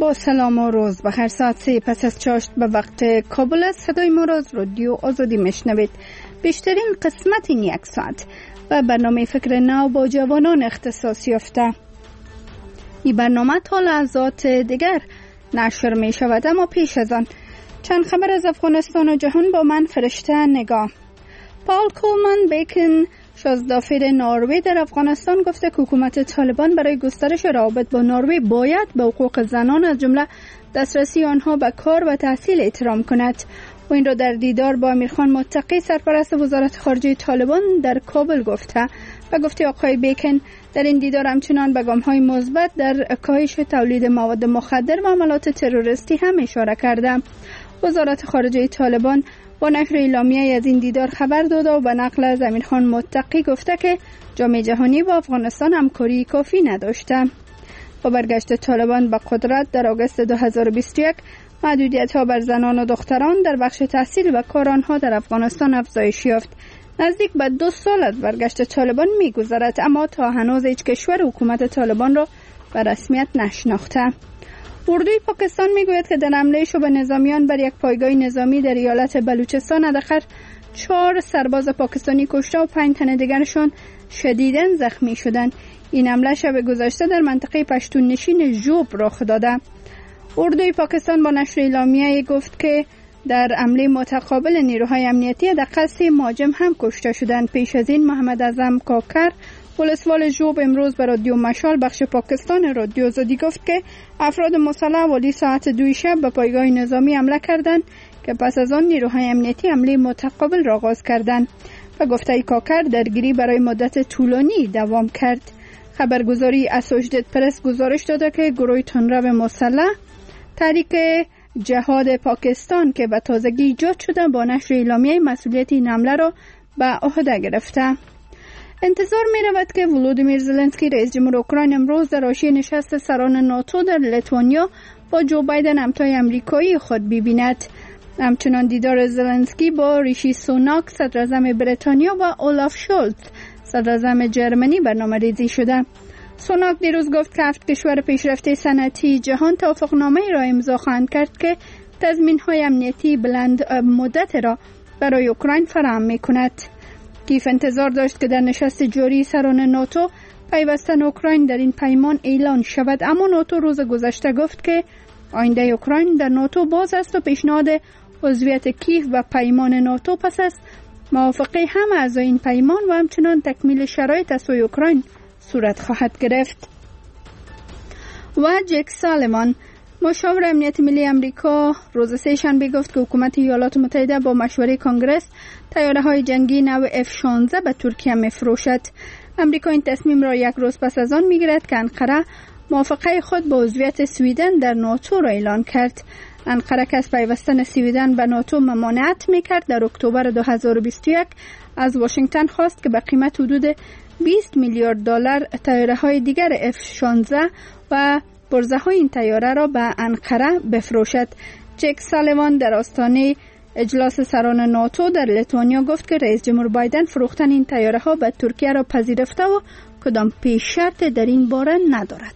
با سلام و روز بخیر. ساعت 3 پس از چاشت به وقت کابل است. صدای ما را از رادیو آزادی میشنوید. بیشترین قسمت این یک ساعت و برنامه فکر نو با جوانان اختصاص یافته. این برنامه تا لحظات دیگر نشر می شود، اما پیش از آن چند خبر از افغانستان و جهان با من فرشته نگاه. پال کولمان بیکن، شازدافیر نروژ در افغانستان، گفته که حکومت طالبان برای گسترش روابط با نروژ باید به حقوق زنان از جمله دسترسی آنها به کار و تحصیل احترام کند. و این را در دیدار با امیرخان متقی، سرپرست وزارت خارجه طالبان، در کابل گفته و گفته آقای بیکن در این دیدار همچنان به گام‌های مثبت در کاهش تولید مواد مخدر و حملات تروریستی هم اشاره کرده. وزارت خارجه طالبان با نشر اعلامیه از این دیدار خبر داده و به نقل از امیرخان متقی گفته که جامعه جهانی با افغانستان همکاری کافی نداشته. با برگشت طالبان به قدرت در آگوست 2021 محدودیت‌ها بر زنان و دختران در بخش تحصیل و کار آنها در افغانستان افزایش یافت. نزدیک به 2 سال از برگشت طالبان می‌گذرد، اما تا هنوز هیچ کشور حکومت طالبان را به رسمیت نشناخته. اردوی پاکستان میگوید که در حمله شبه نظامیان بر یک پایگاه نظامی در ایالت بلوچستان حداقل 4 سرباز پاکستانی کشته و 5 تن دیگرشان شدیداً زخمی شدند. این حمله شب گذشته در منطقه پشتون نشین ژوب رخ داده. اردوی پاکستان با نشر اعلامیه گفت که در حمله متقابل نیروهای امنیتی حداقل 3 مهاجم هم کشته شدند. پیش از این محمد اعظم کاکر، ولسوال ژوب، امروز به رادیو مشال بخش پاکستان رادیو آزادی گفت که افراد مسلح والی ساعت 2 شب به پایگاه نظامی حمله کردند که پس از آن نیروهای امنیتی حمله متقابل را آغاز کردند. و گفته کاکر درگیری برای مدت طولانی دوام کرد. خبرگزاری اسوشیتد پرس گزارش داده که گروه تندرو مسلح تحریک جهاد پاکستان که به تازگی ایجاد شده با نشر اعلامیه مسئولیت این حمله را به عهده گرفته. انتظار می رود که ولودیمیر زلنسکی رئیس جمهور اوکراین امروز در حاشیه نشست سران ناتو در لیتوانیا با جو بایدن همتای امریکایی خود ببیند. همچنان دیدار زلنسکی با ریشی سوناک صدر اعظم بریتانیا و اولاف شولز صدر اعظم جرمنی برنامه‌ریزی شده. سوناک دیروز گفت که 7 کشور پیشرفته صنعتی جهان توافقنامه‌ای را امضا خواهند کرد که تضمین‌های امنیتی بلند مدت را برای اوکراین فراهم می‌کند. کیف انتظار داشت که در نشست جاری سران ناتو پیوستن اوکراین در این پیمان اعلان شود، اما ناتو روز گذشته گفت که آینده اوکراین در ناتو باز است و پیشنهاد عضویت کیف و پیمان ناتو پس از موافقه همه اعضای این پیمان و همچنان تکمیل شرایط از سوی اوکراین صورت خواهد گرفت. و جک سالیوان، مشاور امنیت ملی امریکا، روز سه‌شنبه گفت که حکومت ایالات متحده با مشوره کنگره طیاره‌های جنگی نو F-16 به ترکیه می‌فروشد. امریکا این تصمیم را یک روز پس از آن می‌گیرد که انقره موافقه خود با عضویت سویدن در ناتو را اعلان کرد. انقره که از پیوستن سویدن به ناتو ممانعت می‌کرد، در اکتبر 2021 از واشنگتن خواست که به قیمت حدود 20 میلیارد دلار طیاره‌های دیگر F-16 و پرزه‌های این طیاره را به انقره بفروشد. جک سالیوان در آستانه اجلاس سران ناتو در لیتوانیا گفت که رئیس جمهور بایدن فروختن این طیاره‌ها به ترکیه را پذیرفته و کدام پیش شرط در این باره ندارد.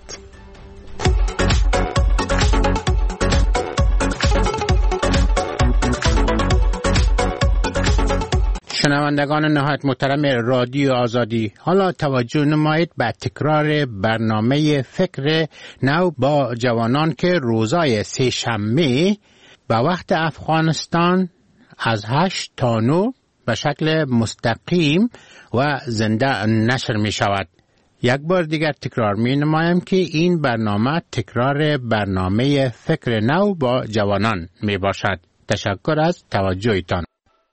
شنوندگان نهایت محترم رادیو آزادی، حالا توجه نمایید به تکرار برنامه فکر نو با جوانان که روزای سه‌شنبه به وقت افغانستان از 8 تا 9 به شکل مستقیم و زنده نشر می شود. یک بار دیگر تکرار می نمایم که این برنامه تکرار برنامه فکر نو با جوانان می باشد. تشکر از توجهتان.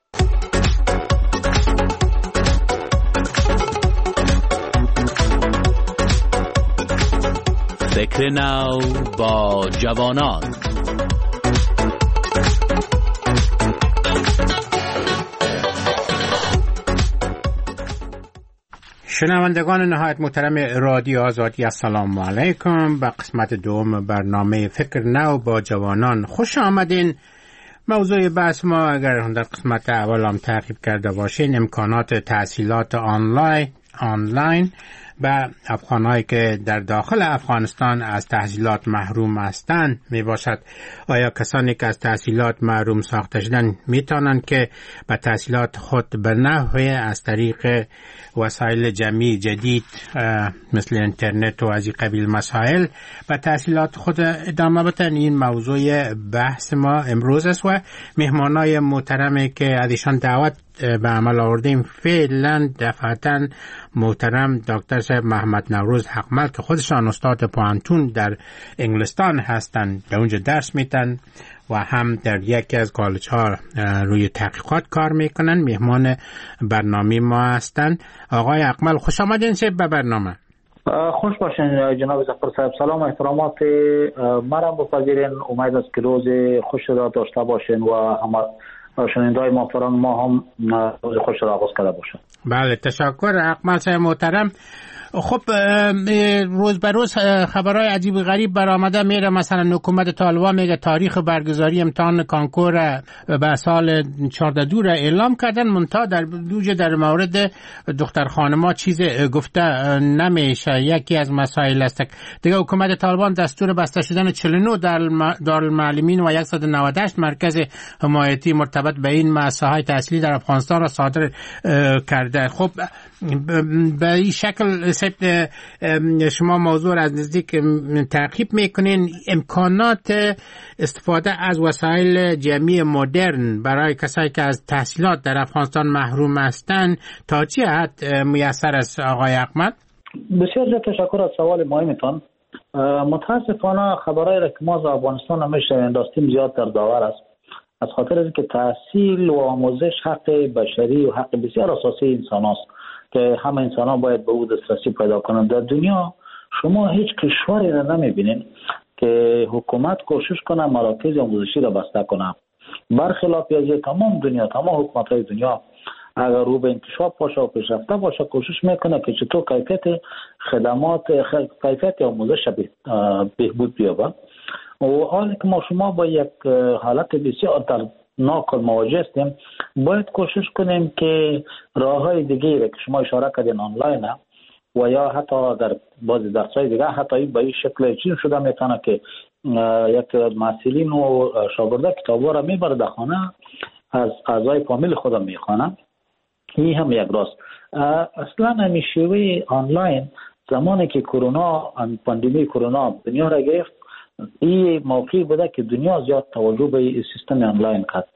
فکر نو با جوانان. شنوندگان نهایت محترم رادیو آزادی، السلام علیکم. به قسمت دوم برنامه فکر نو با جوانان خوش آمدین. موضوع بحث ما، اگر در قسمت اول هم تعقیب کرده باشین، امکانات تحصیلات آنلاین آنلاین و افغانهایی که در داخل افغانستان از تحصیلات محروم هستند می باشد. آیا کسانی که از تحصیلات محروم ساخته شدن می توانند که به تحصیلات خود به نحوی از طریق وسایل جمعی جدید مثل اینترنت و از این قبیل مسائل به تحصیلات خود ادامه بدن؟ این موضوع بحث ما امروز است و مهمانای محترمی که از ایشان دعوت به عمل آوردیم فعلا دفعتا محترم دکتر صاحب محمد نوروز حقمل که خودشان استاد پوهنتون در انگلستان هستند، در اونجا درس میدن و هم در یکی از کالج ها روی تحقیقات کار میکنن. مهمان برنامه ما هستند. آقای حقمل خوش آمدین به برنامه. خوش باشین جناب ظفر صاحب. سلام و احترامات مرا بپذیرین. امید است که روز خوش را داشته باشین و همه شنونده‌های محترم ما هم روز خوش را آغاز کرده باشند. بله تشکر حقمل صاحب محترم. خب روز به روز خبرهای عجیب و غریب برآمده میره. مثلا حکومت طالبان میگه تاریخ برگزاری امتحان کانکور به سال 14 را اعلام کردن، منتها در مورد دختر خانما چیز گفته نمیشه. یکی از مسائل است دیگه حکومت طالبان دستور بسته شدن 49 دارالمعلمین و 198 مرکز حمایتی مرتبط به این مؤسسه‌های تحصیلی در افغانستان را صادر کرده. خب به این شکل شما موضوع را از نزدیک تعقیب میکنین. امکانات استفاده از وسایل جمعی مدرن برای کسایی که از تحصیلات در افغانستان محروم هستند تا چه حد میسر است آقای حقمل؟ بسیار تشکر از سوال مهمتان. متاسفانه خبرهای را که ما از افغانستان همیشه داشتیم زیاد در داور است، از خاطر اینکه تحصیل و آموزش حق بشری و حق بسیار اساسی انسان است که همه انسان ها باید به او دسترسی پیدا کنند. در دنیا شما هیچ کشوری را نمیبینید که حکومت کوشش کنه مراکز آموزشی را بسته کنه. برخلاف از تمام دنیا، تمام حکومت های دنیا اگر رو به انکشاف باشه و پیشرفته باشه کوشش میکنه که چطور کیفیت خدمات، کیفیت آموزش بهبود بیابه. و حالی که ما شما با یک حالت بسیار دردناک مواجه هستیم، باید کوشش کنیم که راههای دیگه را که شما اشاره کردین آنلاین و یا حتی در بعضی درس‌های دیگه حتی به این شکل چیز شده میتونه که یک مسئولین و شاگردا کتابا را میبره در خانه از اعضای فامیل خودم میخوانن. این هم یک راست. اصلا همین شیوه آنلاین زمانی که کرونا، پاندمی کرونا دنیا را گرفت، این موقعی بوده که دنیا زیاد توجه به سیستم آنلاین کرد.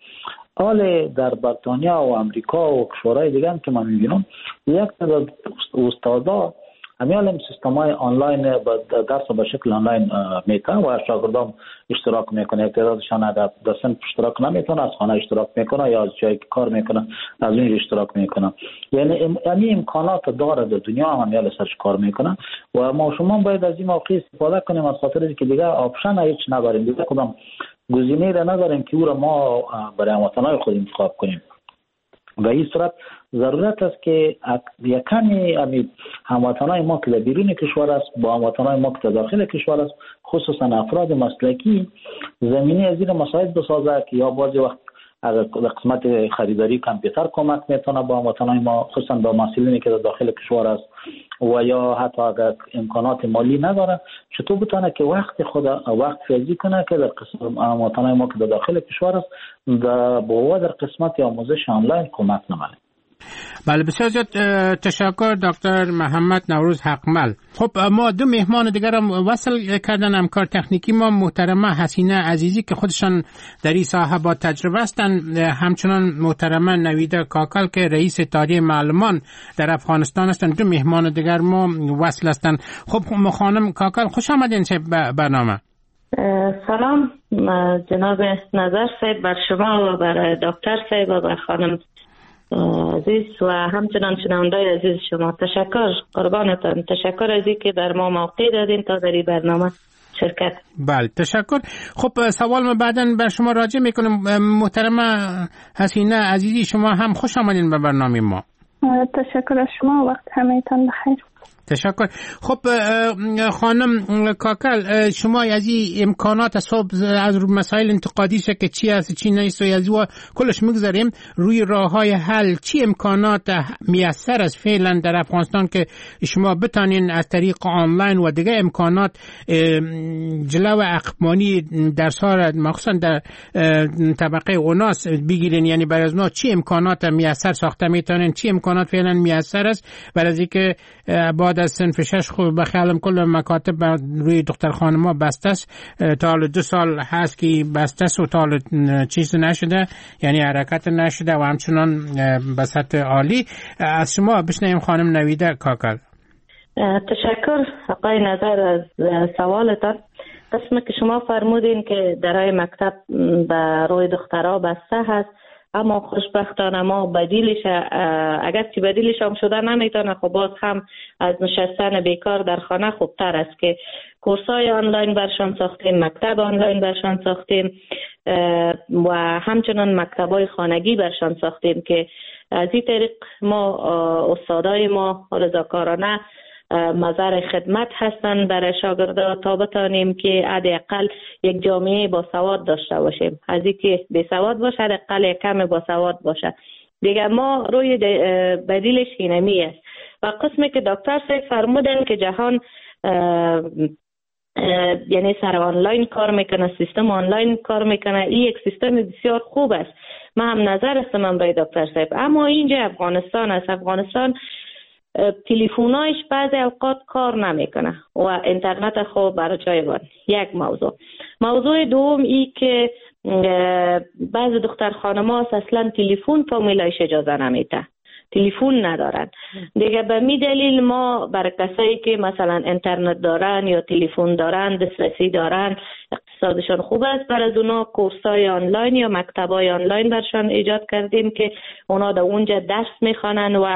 حال در بریتانیا و امریکا و کشورهای دیگه هم که من میبینم یک تعداد استادا همین سیستم‌های آنلاین درس به شکل آنلاین میتن و شاگردان اشتراک میکنه. یک تعدادشان اگر درس اشتراک نمیکنه از خانه اشتراک میکنه یا از جایی که کار میکنه از اونجا اشتراک میکنه. یعنی این امکانات داره در دنیا هم یال سرش کار میکنه و ما شما باید از این موقع استفاده کنیم از خاطر اینکه دیگه آپشن هیچ نداریم، دیگه کدام گزینه را نداریم که او را ما برای هموطنان خود انتخاب کنیم. و این صورت ضرورت است که یکمی هموطنان ما که در بیرون کشور است با هموطنان ما که در داخل کشور است، خصوصا افراد مسلکی، زمینه از این مسائل بسازه که یا بعضی وقت اگر قسمت خریداری کامپیوتر کمک میتونه با هموطنان ما، خصوصا با مسئولینی که در داخل کشور است و یا حتی اگر امکانات مالی نداره چطور بتونه که وقت فیزی کنه که در قسم هموطنان ما که در داخل کشور است در قسمت آموزش آنلاین کمک نماید. بله بسیار زیاد تشکر دکتر محمد نوروز حقمل. خب ما دو مهمان دیگر هم وصل کردن همکار تکنیکی ما محترمه حسینه عزیزی که خودشان در این ساحه با تجربه هستند، همچنان محترمه نویده کاکل که رئیس اتحادیه معلمان در افغانستان هستند. دو مهمان دیگر ما وصل هستند. خب خانم کاکل خوش آمدین به برنامه. سلام جناب نظر صاحب بر شما و بر دکتر صاحب و بر خانم عزیز و همچنان شنوندای عزیز شما. تشکر قربانتان. تشکر از اینکه در ما موقع دادین تا در این برنامه شرکت. بله تشکر. خب سوال ما بعداً بر شما راجع میکنم. محترمه حسینه عزیزی شما هم خوش آمدین به برنامه ما. تشکر از شما، وقت همه‌تان بخیر. تشکر. خب خانم کاکل، شما از این امکانات از مسائل انتقادی که چی هست چی نیست و از کلش میگذاریم روی راههای حل، چی امکانات میسر از فعلا در افغانستان که شما بتانین از طریق آنلاین و دیگه امکانات جلو اقبانی در سال مخصوصا در طبقه اوناس بگیرین؟ یعنی برای از چی امکانات میسر ساخته میتونین، چی امکانات فعلا میسر است برای از اینکه بعد از صنف 6 خوب بخیالم کل مکاتب روی دختر خانما بسته است، تا حال 2 سال هست که بسته است و تا حال چیز نشده، یعنی حرکت نشده و همچنان به سطح عالی. از شما بشنویم خانم نویده کاکل. تشکر آقای نظر از سوالتان. قسمی که شما فرمودین که درای مکتب به روی دخترها بسته هست، اما خوشبختانه ما بدیلش، اگر چی بدیلش هم شده نمیتونه، خب باز هم از نشستن بیکار در خانه خوبتر است که کورسای آنلاین برشان ساختیم، مکتب آنلاین برشان ساختیم و همچنان مکتبای خانگی برشان ساختیم که از این طریق ما استادای ما رضاکارانه مظهر خدمت هستند برای شاگردان تا بتانیم که حداقل یک جامعه با سواد داشته باشیم. از اینکه بی سواد باشه حداقل کم با سواد باشه دیگه. ما روی بدیلش اینمی است. و قسمی که دکتر صاحب فرمودن که جهان یعنی سر آنلاین کار میکنه، سیستم آنلاین کار میکنه، این یک سیستم بسیار خوب است، من هم نظر هستم برای دکتر صاحب. اما اینجا افغانستان است، افغانستان تلفن‌هایش بعضی اوقات کار نمیکنه و اینترنت خوب برای جای بود. یک موضوع دوم ای که بعضی دختر خانم‌ها اصلا تلفن فامیلایش اجازه نمیده، تلفن ندارن دیگه. به می دلیل ما برای کسایی که مثلا اینترنت دارن یا تلفن دارن، دسترسی دارن، اقتصادشون خوب است، برای اونا کورسای آنلاین یا مکتبای آنلاین برشان ایجاد کردیم که اونا در اونجا درس میخوانن و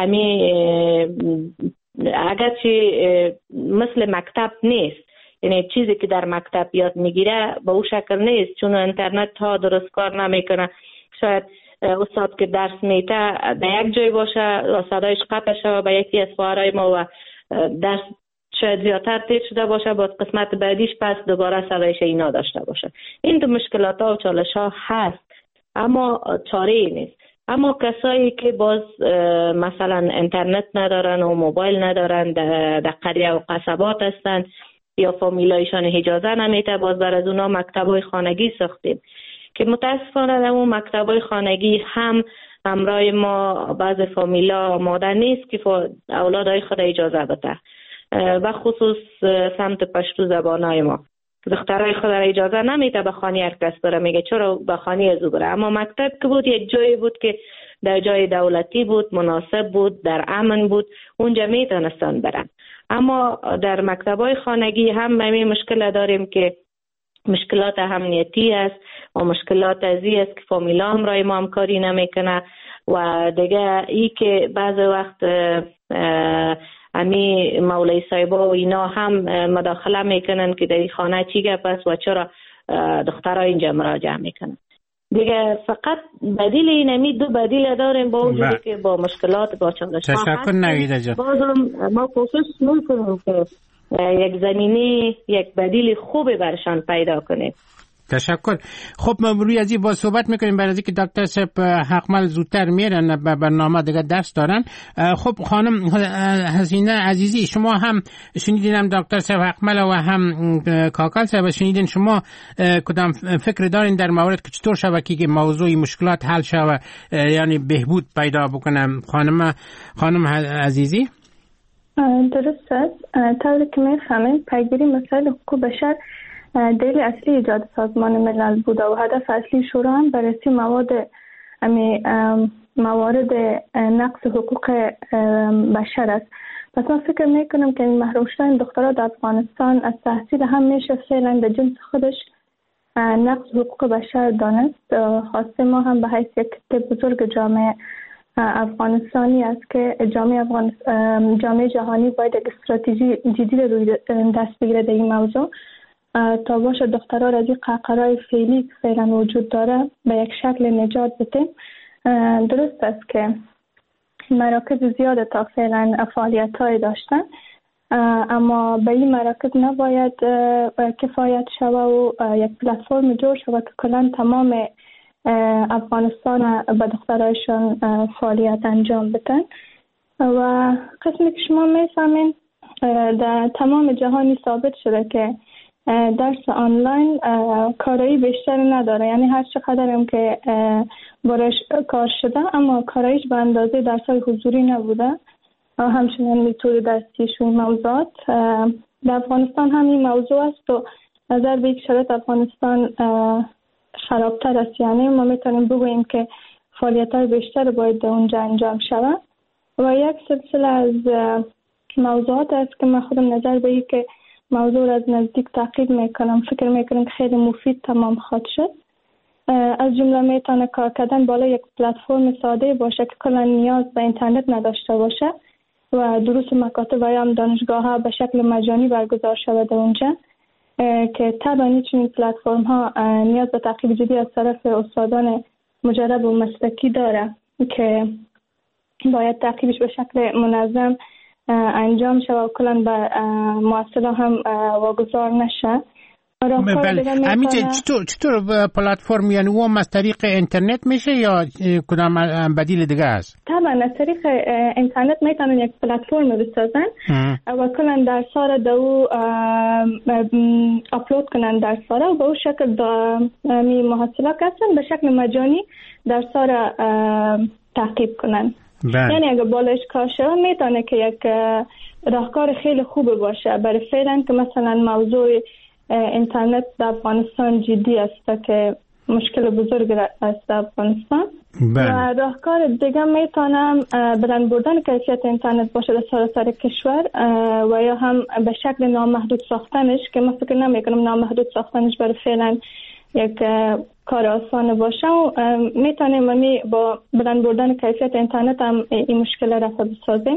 اگرچه مثل مکتب نیست، یعنی چیزی که در مکتب یاد میگیره به اون شکل نیست، چون اینترنت ها درست کار نمیکنه. شاید استاد که درس میده در یک جای باشه و صدایش قطع شده به یکی از خواهرای ما و درس شاید زیادتر تیر شده باشه، با قسمت بعدیش پس دوباره صدایش اینا داشته باشه. این دو مشکلات ها و چالش ها هست اما چاره ای نیست. اما کسایی که باز مثلا اینترنت ندارن و موبایل ندارن، در قریه و قصبات هستن یا فامیلایشان اجازه نمیده، باز بر از اونا مکتبای خانگی ساختیم که متاسفانه در اون مکتبای خانگی هم همراه ما بعض فامیلا آماده نیست که اولادای خود اجازه بده و خصوص سمت پشتو زبانای ما دخترای خود را اجازه نمیده به خانه هر کس بره، میگه چرا به خانه ازو بره. اما مکتب که بود یک جایی بود که در جای دولتی بود، مناسب بود، در امن بود، اونجا میتونستن برن. اما در مکتبای خانگی هم همین مشکل داریم که مشکلات امنیتی است و مشکلات ازی است که فامیلا هم رای ما همکاری نمیکنه و دیگه ای که بعض وقت امی مولای صاحبا و اینا هم مداخله میکنن که در این خانه چی گپ است و چرا دخترها اینجا مراجعه میکنن. دیگه فقط بدیل اینمی دو بدیل داریم با وجودی که با مشکلات با چالش ها تشکر نویده جان. بازم ما کوشش میکنیم که یک زمینه یک بدیل خوبی برشان پیدا کنیم. تشکر. خب ما روی از این با صحبت میکنیم برای اینکه دکتر صاحب حقمل زودتر میرن به برنامه دیگه درس دارن. خب خانم حسینه عزیزی، شما هم شنیدین دکتر صاحب حقمل و هم کاکل صاحب شنیدین، شما کدام فکر دارین در مورد که چطور شبکه که موضوع مشکلات حل شوه، یعنی بهبود پیدا بکنه؟ خانم عزیزی. درست است. طوری که میفهمیم پیگیری مسائل حقوق بشر دلیل اصلی ایجاد سازمان ملل بوده و هدف اصلی شورا هم بررسی موارد نقض حقوق بشر است. پس من فکر میکنم که این محروم شدن دخترها در افغانستان از تحصیل هم میشه فعلا به جنس خودش نقض حقوق بشر دانست. خواسته ما هم به حیث یک بزرگ جامعه افغانستانی است که جامعه جهانی باید یک استراتژی جدی روی دست بگیره در این موضوع تا باشه دخترها را از این قهقرای فعلی که فعلا وجود داره به یک شکل نجات بده. درست است که مراکز زیاد تا فعلا فعالیت های داشتن، اما به این مراکز نباید کفایت شود و یک پلتفرم جور شود که کلا تمام افغانستان به دخترایشان فعالیت انجام بدن. و قسمی که شما میفهمین در تمام جهانی ثابت شده که درس آنلاین کارایی بیشتر نداره، یعنی هر چقدر هم که برش کار شده اما کارایش به اندازه درس‌های حضوری نبوده و همچنین میتود درسیشون موضوعات در افغانستان هم این موضوع است و نظر به یک شرایط افغانستان خرابتر است. یعنی ما میتونیم بگوییم که فعالیت‌های بیشتر باید در اونجا انجام شود و یک سلسله از موضوعات است که من خودم نظر به این که موضوع از نزدیک تعقیب میکنم، فکر میکنم که خیلی مفید تمام خواهد شد. از جمله میتونه کار کردن بالا یک پلتفرم ساده باشه که کلا نیاز به اینترنت نداشته باشه و دروس مکاتب و یا دانشگاه ها به شکل مجانی برگزار شود اونجا که طبعا چنین پلتفرم ها نیاز به تعقیب جدی از طرف استادان مجرب و مسلکی داره که باید تعقیبش به شکل منظم انجام شود و کلا به محصلا هم واگذار نشه. بله همینجا چطور پلتفرم، یعنی اون از طریق اینترنت میشه یا کدام بدیل دیگه است؟ طبعا از طریق اینترنت میتونن یک پلتفرم بسازن و کلا درس‌ها را دو اپلود کنن درس‌ها را و به اون شکل می محصلا کسان به شکل مجانی درس‌ها را تعقیب کنن. یعنی اگه بالش کار شد میتونه که یک راهکار خیلی خوب باشه برای فعلا که مثلا موضوع اینترنت در افغانستان جدی است که مشکل بزرگ است در افغانستان. و راهکار دیگه میتونم بلند بردن کیفیت اینترنت باشه در سراسر کشور و یا هم به شکل نامحدود ساختنش که من فکر نمیکنم نامحدود ساختنش برای فعلا یک کار آسان باشه و میتونیم با بلند بردن کیفیت اینترنت هم این مشکل را بسازیم.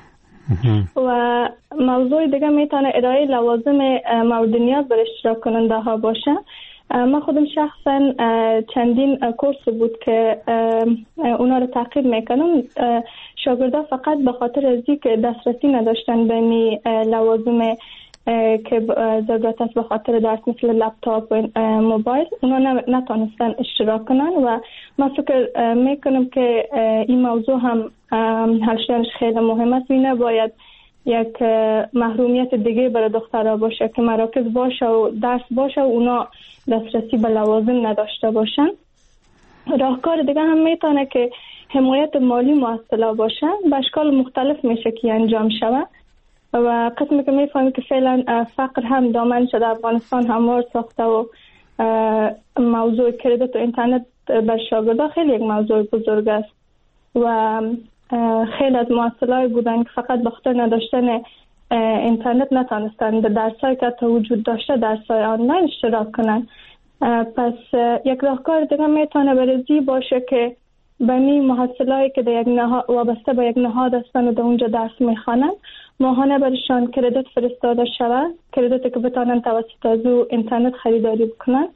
و موضوع دیگه میتونه ارائه لوازم مورد نیاز بر اشتراک کننده ها باشه. من خودم شخصا چندین کورس بود که اونا رو تعقیب میکنم. شاگردا فقط به خاطر از اینکه دسترسی نداشتن به لوازم که ضرورت است به خاطر درس مثل لپتاپ و موبایل اونا نتونستن اشتراک کنن و من فکر میکنم که این موضوع هم حل شدنش خیلی مهم است. این نباید یک محرومیت دیگه برای دخترها باشه که مراکز باشه و درس باشه و اونا دسترسی به لوازم نداشته باشن. راهکار دیگه هم میتونه که حمایت مالی مؤثر باشه، به اشکال مختلف میشه که انجام شود و قسمی که میفهمیم که فعلا فقر هم دامن شده افغانستان هموار ساخته و موضوع کردیت و اینترنت بر شاگردا خیلی یک موضوع بزرگ است و خیلی از مؤسسه‌های بودن که فقط به خاطر نداشتن اینترنت نتونستن در درسایی که تا وجود داشته درسای آنلاین اشتراک کنن. پس یک راهکار دیگه میتونه برزی باشه که بنی محصلایی که در یک وابسته به یک نهاد هستن و در اونجا درس میخوانن ماهانه برشان کردیت فرستاده شود، کردیتی که بتانن توسط از او اینترنت خریداری بکنن.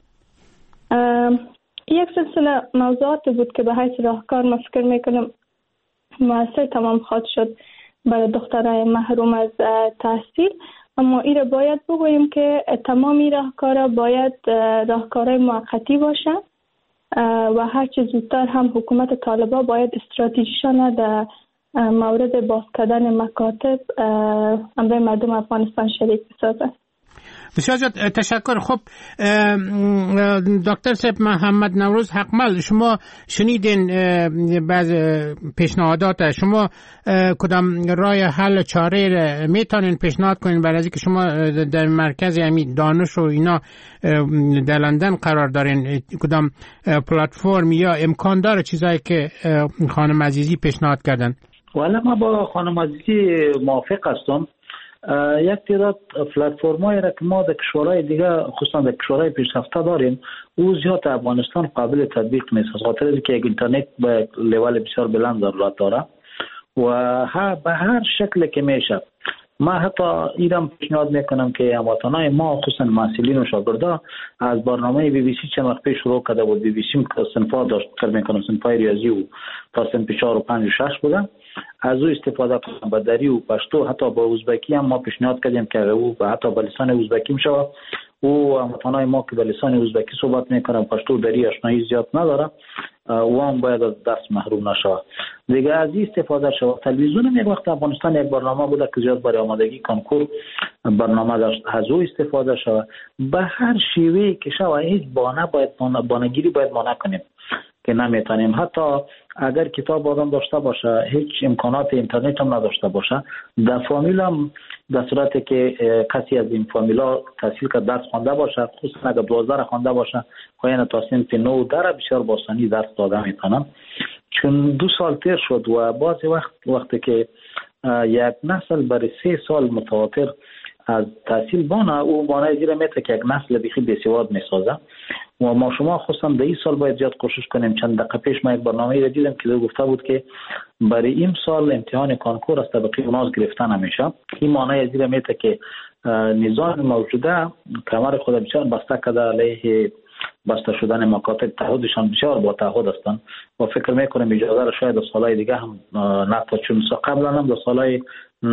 یک سلسله موضوعات بود که به حیث راهکار ما فکر میکنم مؤثر تمام خواهد شد برای دخترای محروم از تحصیل، اما این را باید بگوییم که تمامی راهکارها باید راهکارهای موقتی باشن و هر چه زودتر هم حکومت طالبان باید استراتژیشان در مورد باز کردن مکاتب امروی مردم افغانستان شریک بسازد. بسیار زیاد تشکر. خب دکتر صاحب محمد نوروز حقمل، شما شنیدین بعض پیشنهادات، شما کدام راه حل چاره میتونین پیشنهاد کنین برای اینکه شما در مرکز همین دانش و اینا در لندن قرار دارین، کدام پلتفرم یا امکان داره چیزایی که خانم عزیزی پیشنهاد کردن؟ والا ما با خانم عزیزی موافق هستم. یک تعداد پلتفرم‌هایی را که ما در کشورهای دیگه خصوصا در کشورهای پیشرفته داریم او زیاد افغانستان قابل تطبیق نیست، از خاطر اینکه یک اینترنت به لول بسیار بلند ضرورت داره و به هر شکل که میشه ما حتی ایران پیشنهاد میکنم که هموطنان ما خصوصا مسئولین و شاگردا از برنامه BBC چند وقت پیش شروع کرده بود. BBC صنفا داشت کار میکنم، صنفای ریاضی و تا صنف 4 و 5 و 6 بودن، از او استفاده کنم. با دری و پشتو حتی با ازبکی هم ما پیشنهاد کردیم که او حتی به لسان ازبکی میشه. او هموطنان ما که به لسان ازبکی صحبت میکنن، پشتو دری آشنایی زیاد نداره، و هم باید از درس محروم نشه. دیگه از این استفاده شد. تلویزیون هم یک وقت افغانستان یک برنامه بوده که زیاد برای آمادگی کنکور برنامه داشت، از او استفاده شد. به هر شیوهی که شد هیچ بانگیری باید ما نکنیم که نمیتونیم. حتی اگر کتاب آدم داشته باشه، هیچ امکانات اینترنت هم نداشته باشه، در فامیل هم در صورتی که کسی از این فامیلا تحصیل که درس خوانده باشه، خصوصا اگر 12 خوانده باشه، خواهی تا صنف 9 در بسیار باسانی درس داده میتونم. چون 2 سال تیر شد و بعضی وقتی که یک نسل برای 3 سال متواتر از تحصیل بانه، او بانه زیره میته که یک نسل بیخی بسیواد میسازه. و ما شما خصوصا در این سال باید زیاد کوشش کنیم. چند دقیقه پیش ما یک برنامه را دیدم که گفته بود که برای این سال امتحان کنکور از طبقه اوناز گرفته نمیشه. این معنی زیره میته که نظام موجوده کمر خود بسیار بسته کرده علیه بسته شدن مکاتب. تعهدشان بسیار با تعهد هستند و فکر میکنم اجازه را شاید سالهای دیگه هم نتا، چون قبلا هم در سالهای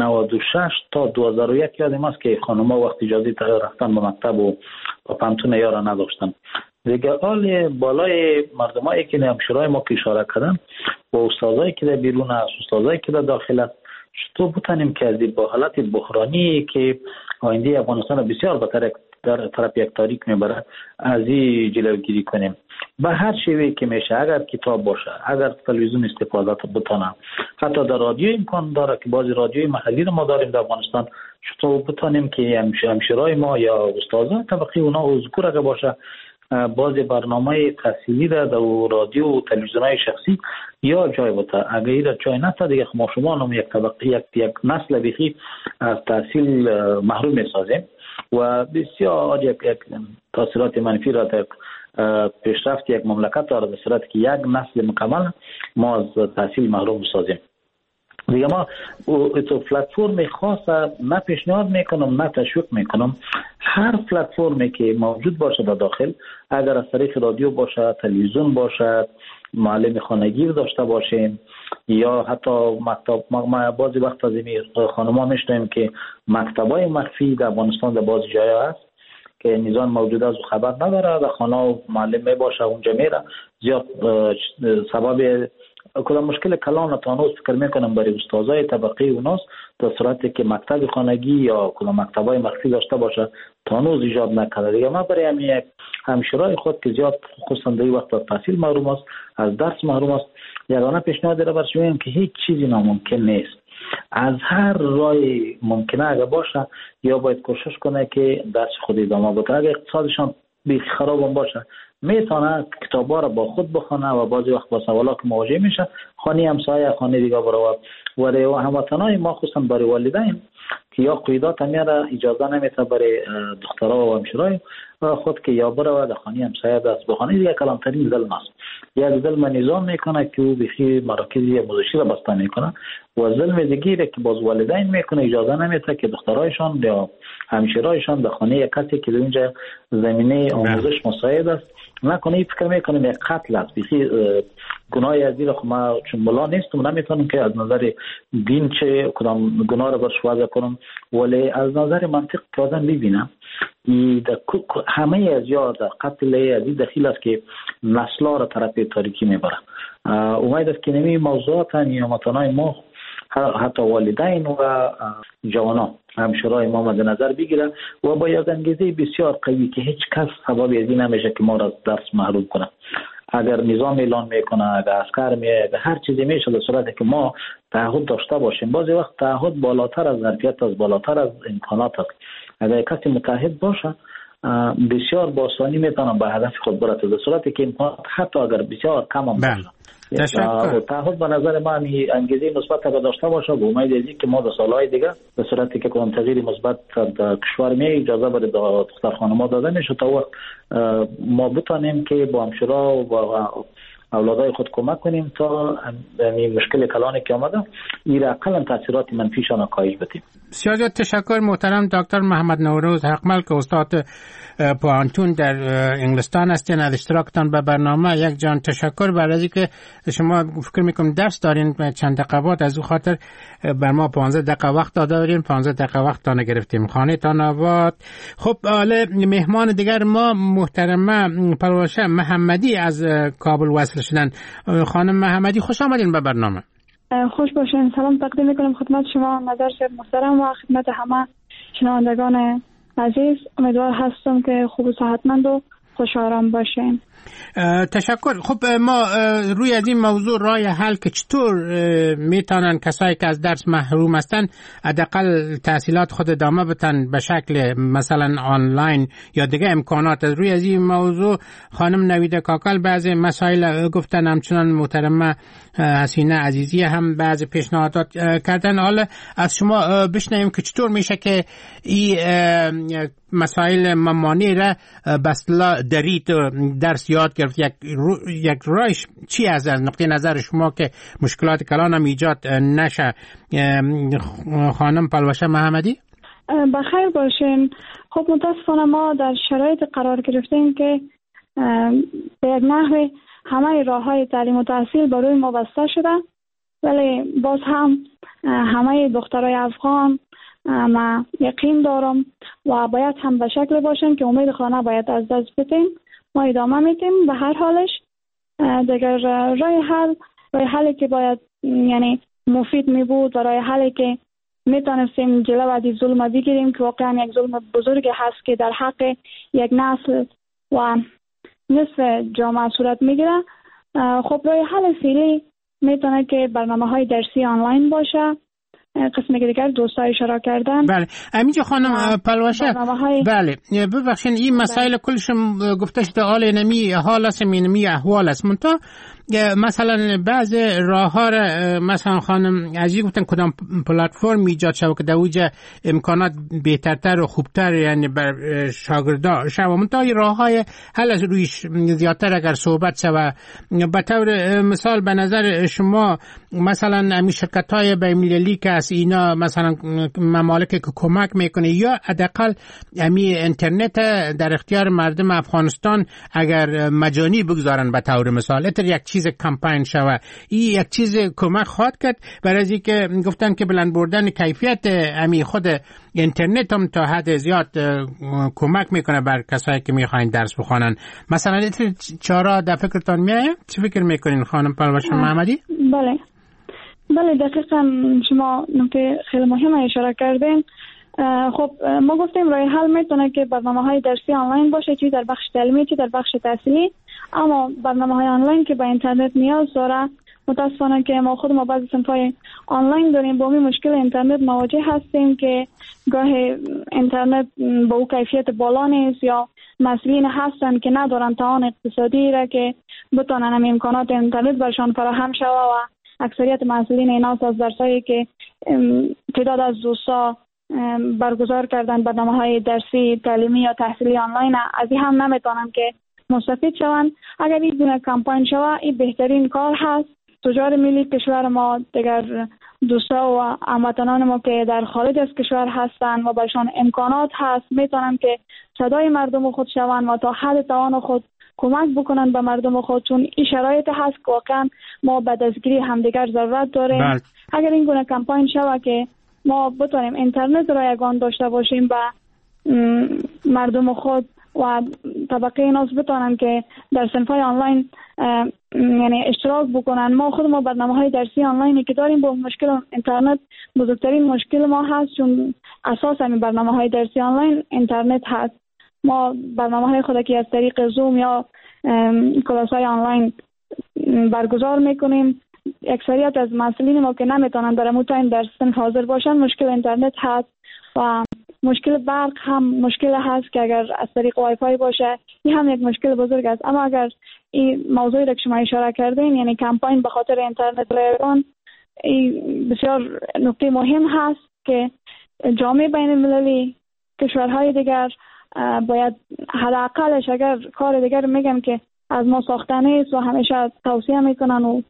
96 تا 2001 یادم است که خانم‌ها وقت اجازه رفتن به مکتب و پانتون یارا نداشتن. دیگه حال بالای مردمایی که همشورای ما که اشاره کردن و استادایی که در بیرون است، استادایی که در داخل است، چطور بتونیم که از با حالت بحرانی که آینده افغانستان بسیار بهتر در طرف یک تاریک میبره از این جلوگیری کنیم. به هر شیوهی که میشه، اگر کتاب باشه، اگر تلویزیون استفاده بتونه، حتی در رادیو امکان داره که بعضی رادیوی محلی رو ما داریم در افغانستان، چطور بتونیم که همشورای ما یا استادان طبقه اونا اذکور اگه باشه بعضی برنامه تحصیلی در رادیو و تلویزیون‌های شخصی یا جای بوده. اگه این جای نتا دیگه ما شما هم یک طبقه یک نسل بیخی از تحصیل محروم میسازیم و بسیار یک تاثیرات منفی را در پیشرفت یک مملکت داره، به صورتی که یک نسل مکمل ما از تحصیل محروم میسازیم. دیگه ما تو پلتفرم خاص نه پیشنهاد میکنم نه تشویق میکنم. هر پلتفرمی که موجود باشه در داخل، اگر از طریق رادیو باشه، تلویزیون باشه، معلم خانگی داشته باشیم یا حتی مکتب، ما بعضی وقت از این خانم‌ها میشنویم که مکتبای مخفی در افغانستان در بعضی جاها هست که نظام موجود است و خبر نداره، در خانه و معلم میباشه اونجا میره، زیاد سبب کدام مشکل کلان تانوس فکر میکنم برای استادای طبقه اوناست، در صورتی که مکتب خانگی یا کدام مکتبای مخفی داشته باشه تانوس ایجاد نکنه. دیگه ما برای همین همشورای خود که زیاد خصوصا در وقت از تحصیل محروم است، از درس محروم است، یگانه پیشنهاد را برش میگم که هیچ چیزی ناممکن نیست. از هر راه ممکنه اگه باشه یا باید کوشش کنه که درس خود ادامه بده. اگه اقتصادشان بیخ خراب هم باشه میتونه کتابا را با خود بخونه و بعضی وقت با سوالا که مواجه میشه خانه همسایه خانه دیگه برای و هموطنای ما خصوصا برای والدین که یا قیدات میاره اجازه نمیده برای دخترها و همشورای خود که یا برای در خانه همسایه دست بخونه. دیگه کلانترین ظلم است. یک ظلم نظام میکنه که او بخی مراکزی موزشی را بسته میکنه و ظلم دیگه که باز والدین میکنه اجازه نمیده که دخترایشان یا همشورایشان در خانه یک کسی که در اینجا زمینه آموزش مساعد است نکنه. این فکر میکنم یک قتل است. بخی گناهی از دیگه ما چون ملا نیستم نمیتونم که از نظر دین چه کدام گناه را برش وضع کنم، ولی از نظر منطق که آدم ببینم همه از یاد قتل از این دخیل است که نسلا را طرف تاریکی میبره. امید است که نمی موضوعات هموطنان ما حتی والدین و جوانان همشورای ما مد نظر بگیره و با یک انگیزه بسیار قوی که هیچ کس سبب ازی نمیشه که ما را از درس محروم کنه. اگر نظام اعلان میکنه، اگر عسکر میاد، هر چیزی میشه در صورتی که ما تعهد داشته باشیم. بعضی وقت تعهد بالاتر از ظرفیت است، بالاتر از امکانات است. اگر کسی متعهد باشه بسیار با آسانی میتونه به هدف خود برسه در صورتی که امکانات حتی اگر بسیار کم هم باشه. تعهد به نظر من انگیزه مثبت اگر داشته باشه به امید ازی که ما در سالهای دیگه به صورتی که کدام تغییر مثبت در کشور می اجازه برای دختر خانم‌ها داده میشه تا وقت ما بتونیم که با همشورا و اولادای خود کمک کنیم تا این مشکل کلانی که آمده این اقلا تاثیرات منفیشان کاهش بدیم. بسیار تشکر محترم دکتر محمد نوروز حقمل که استاد پوانتون در انگلستان هستین از اشتراکتان به برنامه. یک جان تشکر برای اینکه شما فکر میکنم درس دارین چند دقیقه از او خاطر بر ما 15 دقیقه وقت دادین. 15 دقیقه وقت تا نگرفتیم. خانه تان آباد. خب حالا مهمان دیگر ما محترمه پروشه محمدی از کابل وصل شدن. خانم محمدی خوش آمدین به برنامه. خوش باشین. سلام تقدیم میکنم خدمت شما نظر شب محترم و خدمت همه شنوندگان عزیز. امیدوار هستم که خوب و صحتمند و خوش آرام باشین. تشکر. خب ما روی از این موضوع راه حل که چطور میتونن کسایی که از درس محروم هستن حداقل تحصیلات خود ادامه بدن به شکل مثلا آنلاین یا دیگه امکانات، از روی از این موضوع خانم نویده کاکل بعضی مسائل گفتن، همچنان محترمه حسینه عزیزی هم بعضی پیشنهادات کردن. حالا از شما بشنویم که چطور میشه که این مسائل ممانی را بسلا درید و درس یاد گرفت. یک رایش چی از نقطه نظر شما که مشکلات کلان هم ایجاد نشه؟ خانم پلوشه محمدی بخیر باشین. خب متاسفانه ما در شرایط قرار گرفتیم که به یک نحو همه راه های تعلیم و تحصیل بروی ما بسته شده، ولی باز هم همه دخترای افغان ما یقین دارم و باید هم به شکل باشن که امید خانه باید از دست بدیم. ما ادامه میدیم به هر حالش. دیگر راه حلی که باید یعنی مفید می بود و راه حلی که میتونستیم جلو از ظلم بگیریم که واقعا یک ظلم بزرگ هست که در حق یک نسل و نصف جامعه صورت میگیره. خب راه حل فعلی میتونه که برنامه‌های درسی آنلاین باشه. قسمی که دیگر دوستای اشاره کردن. بله همینجا خانم پلوشه. بله ببخشید این مسائل کلش گفته شده حال نمی حال است نمی احوال است. منتها مثلا بعض راه ها را مثلا خانم عزیز گفتن کدام پلتفرم ایجاد شود که در اوجه امکانات بهترتر و خوبتر یعنی بر شاگردان شود. منتها راه های حل از رویش زیادتر اگر صحبت شود. به طور مثال به نظر شما مثلا همین شرکت های بین‌المللی که از اینا مثلا ممالک که کمک میکنه یا حداقل همین اینترنت در اختیار مردم افغانستان اگر مجانی بگذارن به طور مثال اتر یک چیز کمپاین شود، این یک چیز کمک خواهد کرد برای اینکه گفتن که بلند بردن کیفیت همین خود اینترنت هم تا حد زیاد کمک میکنه بر کسایی که میخواین درس بخوانن. مثلا اتر چرا در فکرتان میایه؟ چی فکر میکنین خانم پلوشه محمدی؟ بله دقیقاً شما نکته خیلی مهمه اشاره کردین. خب ما گفتیم راه حل میتونه که برنامه‌های درسی آنلاین باشه، چی در بخش تعلیمی چی در بخش تحصیلی. اما برنامه‌های آنلاین که با اینترنت نیاز داره، متاسفانه که ما خود بعضی صنف‌های آنلاین داریم با این مشکل اینترنت مواجه هستیم که گاه اینترنت با او کیفیت بالا نیست یا مسئولین هستن که ندارن توان اقتصادی را که بتونن هم امکانات اینترنت برشان فراهم شود و اکثریت مسئولین اینا از درسایی که تعداد از دوستا برگزار کردن برنامه‌های درسی تعلیمی یا تحصیلی آنلاین از این هم نمیتونن که مستفید شوند. اگر این گونه کمپاین شود این بهترین کار هست. تجار ملی کشور ما دیگر دوستا و هموطنان ما که در خارج از کشور هستند و برشان امکانات هست میتونن که صدای مردم خود شوند و تا حد توان خود کمک بکنن به مردم خود، چون این شرایط هست که واقعا ما به دستگیری همدیگر ضرورت داریم. اگر این گونه کمپاین شود که ما بتونیم اینترنت را یگان داشته باشیم به مردم خود و طبقه ناس بتونن که در صنف‌های آنلاین یعنی اشتراک بکنن. ما خود برنامه‌های درسی آنلاینی که داریم با مشکل اینترنت بزرگترین مشکل ما هست، چون اساس همین برنامه‌های درسی آنلاین اینترنت هست. ما برنامه‌های خود که از طریق زوم یا کلاس‌های آنلاین برگزار میکنیم. اکثریت از مسئولین ما که نمیتونن در متعین در صنف حاضر باشن مشکل اینترنت هست و مشکل برق هم مشکل هست که اگر از طریق وای فای باشه این هم یک مشکل بزرگ است. اما اگر این موضوعی را که شما اشاره کردین یعنی کمپاین به خاطر اینترنت رایگان، این بسیار نکته مهم هست که جامعه بین المللی کشورهای دیگر باید حداقلش اگر کار دیگر میگم که از ما ساخته نیست و همیشه توصیه میکنن و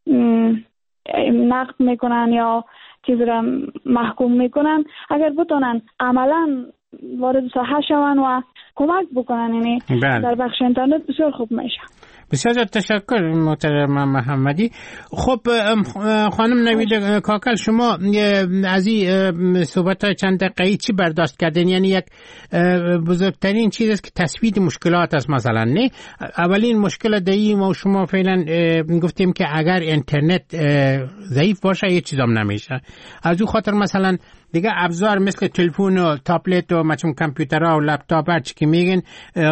نقد میکنن یا چیزی را محکوم میکنن. اگر بتونن عملا وارد ساحه شون و کمک بکنن یعنی در بخش اینترنت بسیار خوب میشه. بسیار تشکر محترم محمدی. خب خانم نوید کاکل، شما از این صحبت چند دقیقه‌ای چی برداشت کردین؟ یعنی یک بزرگترین چیز است که تثبیت مشکلات است مثلا، نه؟ اولین مشکل دایی ما شما فعلا گفتیم که اگر اینترنت ضعیف باشه یه چیزام نمیشه. از اون خاطر مثلا دیگه ابزار مثل تلفن و تابلت و مثلا کامپیوترها و لپتاپ هرچی که میگن،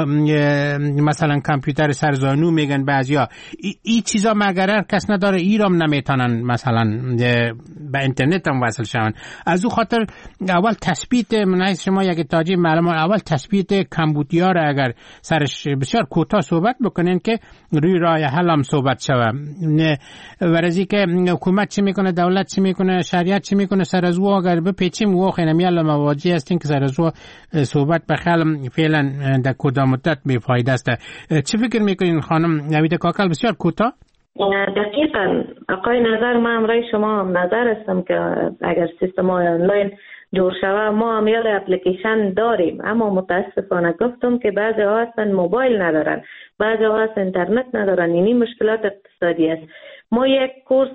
مثلا کامپیوتر سرزانو میگن بعضیا، این چیزا مگر کس نداره ایرام نمیتونن مثلا به اینترنت هم وصل شون. از اون خاطر اول تثبیت منایز شما یک تاجی معلومات، اول تثبیت کمبودیا را اگر سرش بسیار کوتاه صحبت بکنین که روی راه حل هم صحبت شوه. ورزی که حکومت چی میکنه، دولت چی میکنه، شریعت چی میکنه، سر از او اگر بپیچیم و خیلی الان مواجه هستیم که سر از او صحبت بخل فعلا در کدام مدت بی‌فایده است. چه فکر میکنین خانم نوید کاکل؟ بسیار کوتاه. دقیقاً آقای نظر، ما امرای شما هم نظر هستم که اگر سیستم های آنلاین جور شوه ما هم یاد اپلیکیشن داریم، اما متاسفانه گفتم که بعضی ها هستن موبایل ندارن، بعضی ها هستن اینترنت ندارن. اینی مشکلات اقتصادی است. ما یک کورس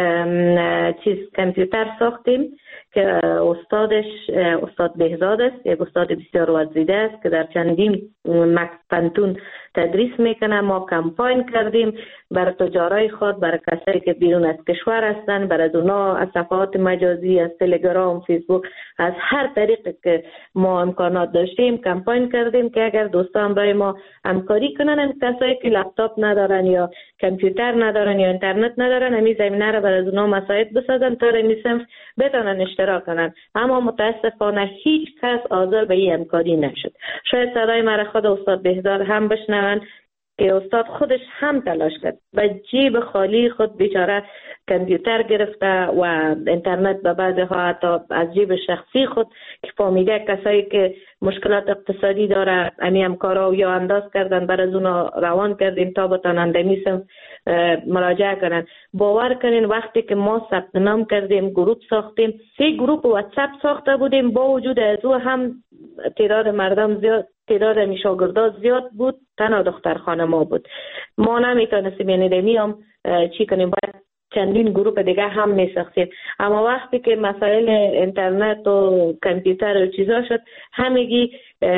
کامپیوتر ساختیم که استادش استاد بهزاد است، یک استاد بسیار ورزیده است که در چندین پانتون تدریس میکنه. ما کمپاین کردیم برای تجارای خود، برای کسایی که بیرون از کشور هستن، برای اونا از صفحات مجازی، از تلگرام، فیسبوک، از هر طریقی که ما امکانات داشتیم کمپاین کردیم که اگر دوستان برای ما همکاری کنن، کسایی که لپتاپ ندارن یا کامپیوتر ندارن یا اینترنت ندارن، همین زمینه رو برای اونا مساعد بسازن تا این صنف بتونن اشتراک کنن. اما متاسفانه هیچ کس حاضر به این همکاری نشد. شاید صدای مرا خود استاد بهزاد هم بشنون که استاد خودش هم تلاش کرد، به جیب خالی خود بیچاره کامپیوتر گرفته و اینترنت به بعضی ها حتی از جیب شخصی خود که فهمیده کسایی که مشکلات اقتصادی داره امی همکارا یا انداز کردن، برای اونا روان کردیم تا بتانن دمی صنف مراجعه کنن. باور کنین وقتی که ما ثبت نام کردیم، گروپ ساختیم، 3 گروپ واتساپ ساخته بودیم، با وجود از او هم تعداد مردم زیاد، تعداد شاگردان زیاد بود، تنها دختر خانما بود. ما نمیتونستیم یعنی دمیم چی کنیم، باید چندین گروپ دیگه هم میساختیم. اما وقتی که مسائل اینترنت و کامپیوتر و چیزا شد، همگی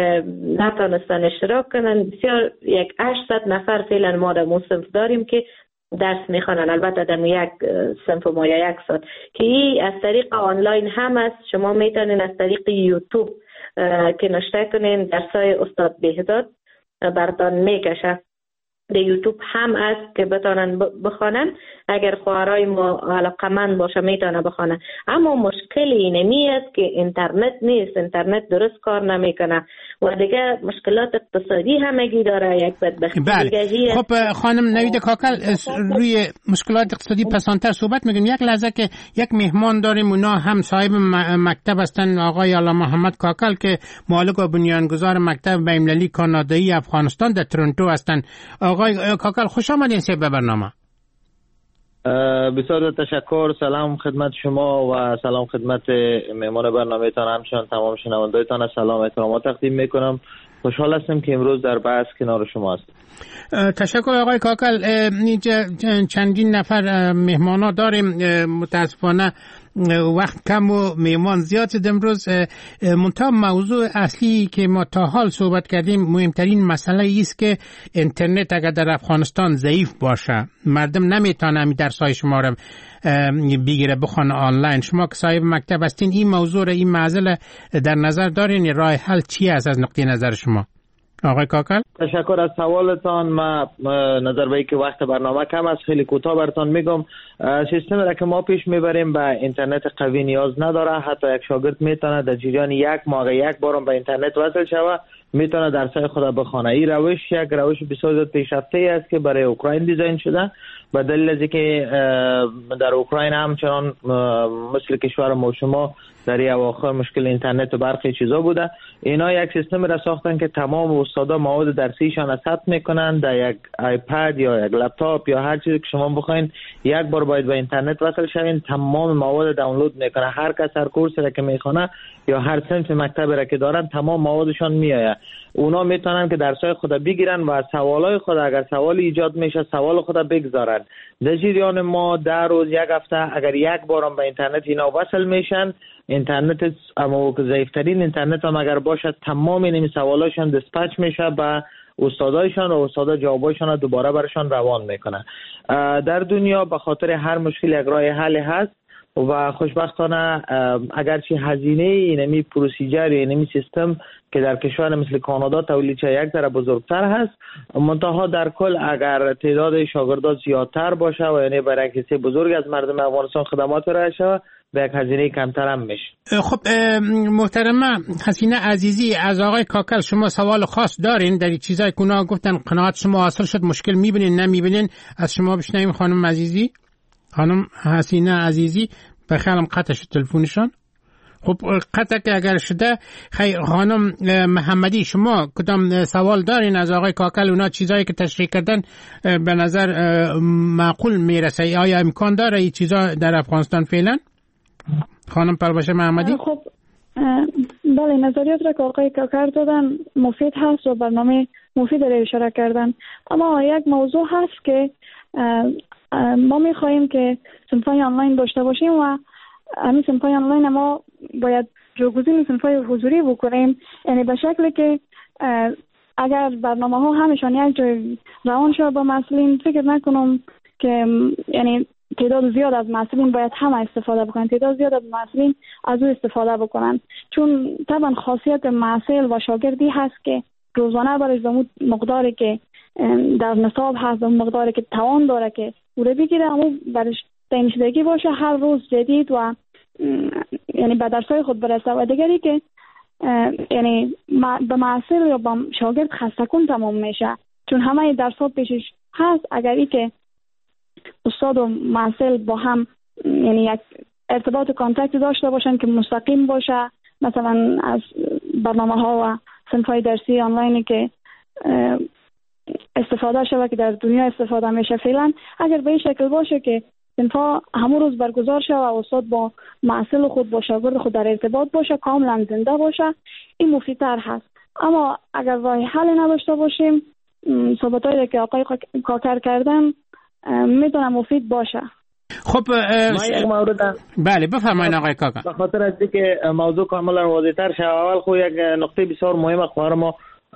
نتونستن اشتراک کنن. بسیار 800 نفر فعلا ما در صنف داریم که درس میخوانن، البته در یک صنف ما یا 1 ساعت، که این از طریق آنلاین هم است. شما میتونین از طریق یوتیوب که نشته کنین درسای استاد بهزاد براتون میکشه. در یوتیوب هم است که بتونن بخوانن. اگر خواهرای ما علاقمند باشه میتونه بخوانن. اما مشکل اینمی است که اینترنت نیست، اینترنت درست کار نمیکنه و دیگه مشکلات اقتصادی همگی داره. یک بدبختی دیگه. خب خانم نوید کاکل، روی مشکلات اقتصادی پسانتر صحبت میگیم. یک لحظه که یک مهمان داریم، اونا هم صاحب مکتب هستن، آقای علا محمد کاکل که مالک و بنیانگذار مکتب بین‌المللی کانادایی افغانستان در تورنتو هستن. آقای کاکل خوش آمدین به برنامه. بسیار تشکر. سلام خدمت شما و سلام خدمت مهمان برنامه تان، همچنان تمام شنوندگان سلام احترامات تقدیم میکنم. خوشحال هستم که امروز در بحث کنار شما هستم. تشکر آقای کاکل. چندین نفر مهمانا داریم، متاسفانه وقت کم و مهمان زیاد شد امروز. منتها موضوع اصلی که ما تا حال صحبت کردیم، مهمترین مسئله است که اینترنت اگر در افغانستان ضعیف باشه، مردم نمیتونن درس‌های شما رو بگیره بخونه آنلاین. شما که صاحب مکتب هستین، این موضوع رو، این معضله در نظر دارین؟ راه حل چی است از نقطه نظر شما آقای کاکل؟ تشکر از سوالتان. ما نظر به اینکه وقت برنامه کم است، خیلی کوتاه براتون میگم. سیستمی را که ما پیش میبریم به اینترنت قوی نیاز نداره. حتی یک شاگرد میتونه در جریان 1 ماه 1 بار به اینترنت وصل شوه، میتونه درسای خود بخونه. این روش یک روش بسیار پیشرفته است که برای اوکراین دیزاین شده، به دلیل از اینکه در اوکراین همچنان مثل کشور ما شما در اواخر مشکل اینترنت و برخی چیزا بوده. اینا یک سیستم را ساختن که تمام استادا مواد درسیشان را ثبت میکنن در یک آیپد یا یک لپتاپ یا هر چیزی که شما بخواین، یک بار باید به اینترنت وصل شوین، تمام مواد دانلود میکنه. هر کس هر کورسی را که میخونه یا هر صنف مکتبی را که دارن تمام موادشان میآید. اونا میتونن که درسای خود بگیرن و سوالای خود اگر سوال ایجاد میشه سوال خود بگذارن. در جریان ما در روز یک هفته اگر یک بارم به اینترنت اینا وصل میشن، اینترنت اما ضعیفترین اینترنت هم اگر باشد تمام این سوالاشون دیسپچ میشه به استادایشان و استادا جوابایشان دوباره برشان روان میکنه. در دنیا به خاطر هر مشکل یک راه حل هست و خوشبختانه اگرچه هزینه اینمی پروسیجر اینمی سیستم که در کشور مثل کانادا تولید شده یک ذره بزرگتر هست، منتها در کل اگر تعداد شاگردان زیادتر باشه و یعنی برای کسی بزرگ از مردم افغانستان خدمات ارائه شود به یک هزینه کمتر هم میشه. خب محترمه حسینه عزیزی، از آقای کاکل شما سوال خاص دارین در چیزایی که اونا گفتن قناعت شما حاصل شد، مشکل میبینین نمیبینین؟ از شما بشنویم خانم عزیزی. خانم حسینه عزیزی بخیرم قطع شد تلفنشان. خب قطع که اگر شده خانم محمدی شما کدام سوال دارین از آقای کاکل؟ اونا چیزایی که تشریح کردن به نظر معقول میرسه؟ آیا امکان داره این چیزا در افغانستان فعلا؟ خانم پرباشه محمدی. خب بله، نظریات را که آقای کاکر دادن مفید هست و برنامه مفید را اشاره کردن، اما یک موضوع هست که ما میخواییم که صنفای آنلاین داشته باشیم و همین صنفای آنلاین ما باید جایگزین صنفای حضوری بکنیم، یعنی به شکلی که اگر برنامه ها همشان یک جای روان شد با مسئولین، فکر نکنم که یعنی تعداد زیاد از مسئولین باید همه استفاده بکنن، تعداد زیاد از مسئولین از او استفاده بکنن، چون طبعا خاصیت مسئول و شاگردی هست که روزانه برای زمود مقداری که در نصاب هست و مقداری که توان داره که او رو بگیره، اما برش تنشدگی باشه هر روز جدید و یعنی به درسای خود برسه و دیگری که یعنی به مسئول یا به شاگرد خسته کن تمام میشه، چون همه درسات پیشش هست. اگر ای که استاد و مسئول با هم یعنی یک ارتباط و کانتکت داشته باشن که مستقیم باشه، مثلا از برنامه ها و صنفهای درسی آنلاینی که استفاده شده که در دنیا استفاده میشه فعلا، اگر به این شکل باشه که صنفها همون روز برگزار شه و استاد با مسئول خود با شاگرد خود در ارتباط باشه، کاملا زنده باشه، این مفیدتر هست. اما اگر راه حل نداشته باشیم، صحبتایی که آقای کاکر کردن میتونه مفید باشه. خب ما یک مورد بله بفرمایید آقای کاکر. به خاطر از اینکه موضوع کاملا واضح‌تر شه، اول خو یک نقطه بسیار مهم خواهر ما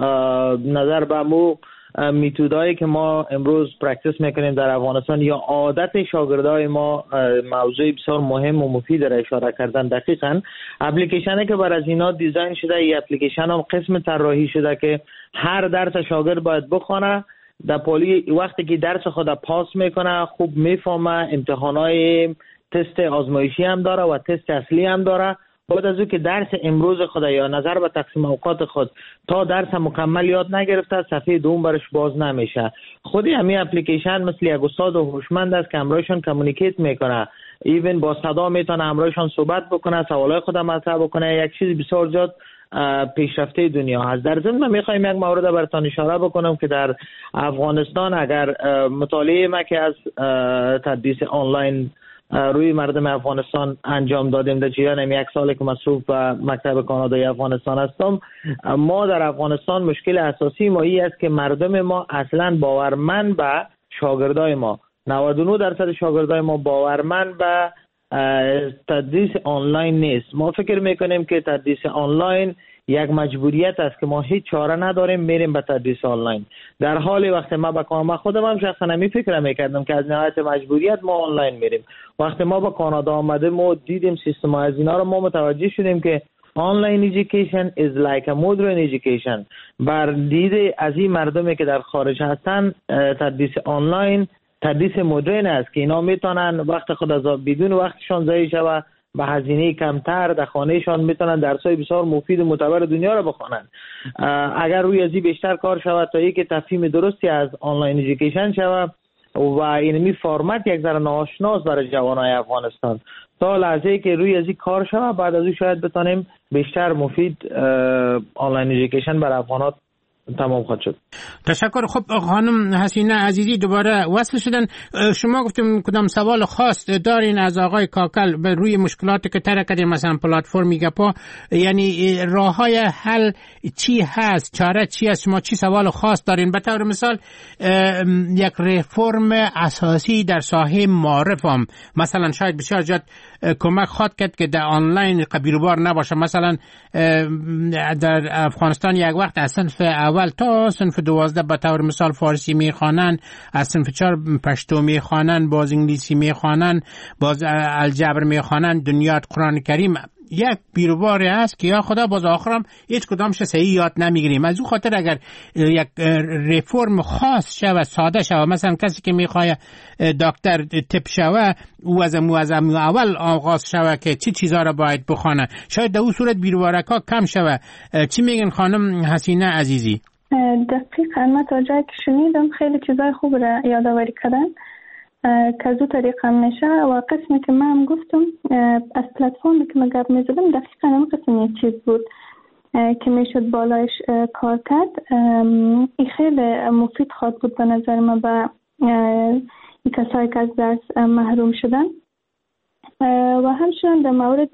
نظر به مو میتودایی که ما امروز پرکتیس میکنیم در افغانستان یا عادت شاگردای ما، موضوع بسیار مهم و مفید را اشاره کردن. دقیقاً اپلیکیشنی که بر از اینا دیزاین شده، این اپلیکیشن هم قسم طراحی شده که هر درس شاگرد باید بخونه، در پالی وقتی که درس خود پاس میکنه خوب میفهمه، امتحانای تست آزمایشی هم داره و تست اصلی هم داره. بعد از او که درس امروز خود یا نظر به تقسیم اوقات خود تا درس مکمل یاد نگرفته، صفحه دوم برش باز نمیشه. خودی همین اپلیکیشن مثل یک استاد هوشمند است که همراهشان کمیونیکیت میکنه، ایون با صدا میتونه همراهشان صحبت بکنه، سوالای خود مطرح بکنه. یک چیز بسیار زیاد پیشرفته دنیا هست. در ضمن میخوایم یک مورد براتون اشاره بکنم که در افغانستان اگر مطالعه ما که از تدریس آنلاین روی مردم افغانستان انجام دادیم در جریان یک سال که مصروف به مکتب کانادای افغانستان هستم، ما در افغانستان مشکل اساسی ما این است که مردم ما اصلا باورمند به شاگردای ما، 99% شاگردای ما باورمند به تدریس آنلاین نیست. ما فکر میکنیم که تدریس آنلاین یک مجبوریت است که ما هیچ چاره نداریم میریم به تدریس آنلاین، در حال وقتی ما با کانادا خودم هم شخصا نمی فکر میکردم که از نهایت مجبوریت ما آنلاین میریم. وقتی ما با کانادا آمدیم و دیدیم سیستم از اینا رو، ما متوجه شدیم که آنلاین ایژوکیشن is like a modern education. بر دید از این مردمی که در خارج هستن، تدریس آنلاین تدریس مدرن است که اینا میتونن وقت خود از بدون وقتشان ضایع شوه، به هزینه کمتر در خانهشان میتونن درسای بسیار مفید و معتبر دنیا رو بخونن. اگر روی ازی بیشتر کار شود تا اینکه تفهیم درستی از آنلاین ایژوکیشن شود، و اینمی فرمت یک ذره ناآشناست برای جوانای افغانستان. تا لحظه که روی از این کار شود بعد از اون شاید بتانیم بیشتر مفید آنلاین ایژوکیشن برای افغانات تمام خواهد شد. تشکر. خب خانم حسینه عزیزی دوباره وصل شدن. شما گفتم کدام سوال خاص دارین از آقای کاکل به روی مشکلاتی که طرح کردین، مثلا پلتفرم گپا، یعنی راههای حل چی هست، چاره چی است؟ شما چی سوال خاص دارین؟ به طور مثال یک رفرم اساسی در ساحه معارف هم مثلا شاید بسیار زیاد کمک خواهد کرد که در آنلاین قبیلوار نباشه. مثلا در افغانستان یک وقت از صنف اول تا صنف 12 به طور مثال فارسی میخوانن، از صنف 4 پشتو میخوانن، باز انگلیسی میخوانن، باز الجبر میخوانن، دنیای قرآن کریم. یک بیروباری هست که یا خدا باز آخرم هیچ کدامش صحیح یاد نمیگیریم. از اون خاطر اگر یک رفرم خاص شود، ساده شود، مثلا کسی که میخواد دکتر تپ شود او از اول آغاز شود که چی چیزا را باید بخونه، شاید در اون صورت بیروبارکا کم شود. چی میگن خانم حسینه عزیزی؟ دقیقاً من تا جایی که شنیدم خیلی چیزای خوب را یادآوری کردن که از او طریقه میشه و قسمی که من هم گفتم از پلتفرمی که من گپ میزدم دقیقاً هم قسم یک چیز بود که میشد بالایش کار کرد. این خیلی مفید خواهد بود به نظر من به این کسایی که از درس محروم شدن. و همچنان در مورد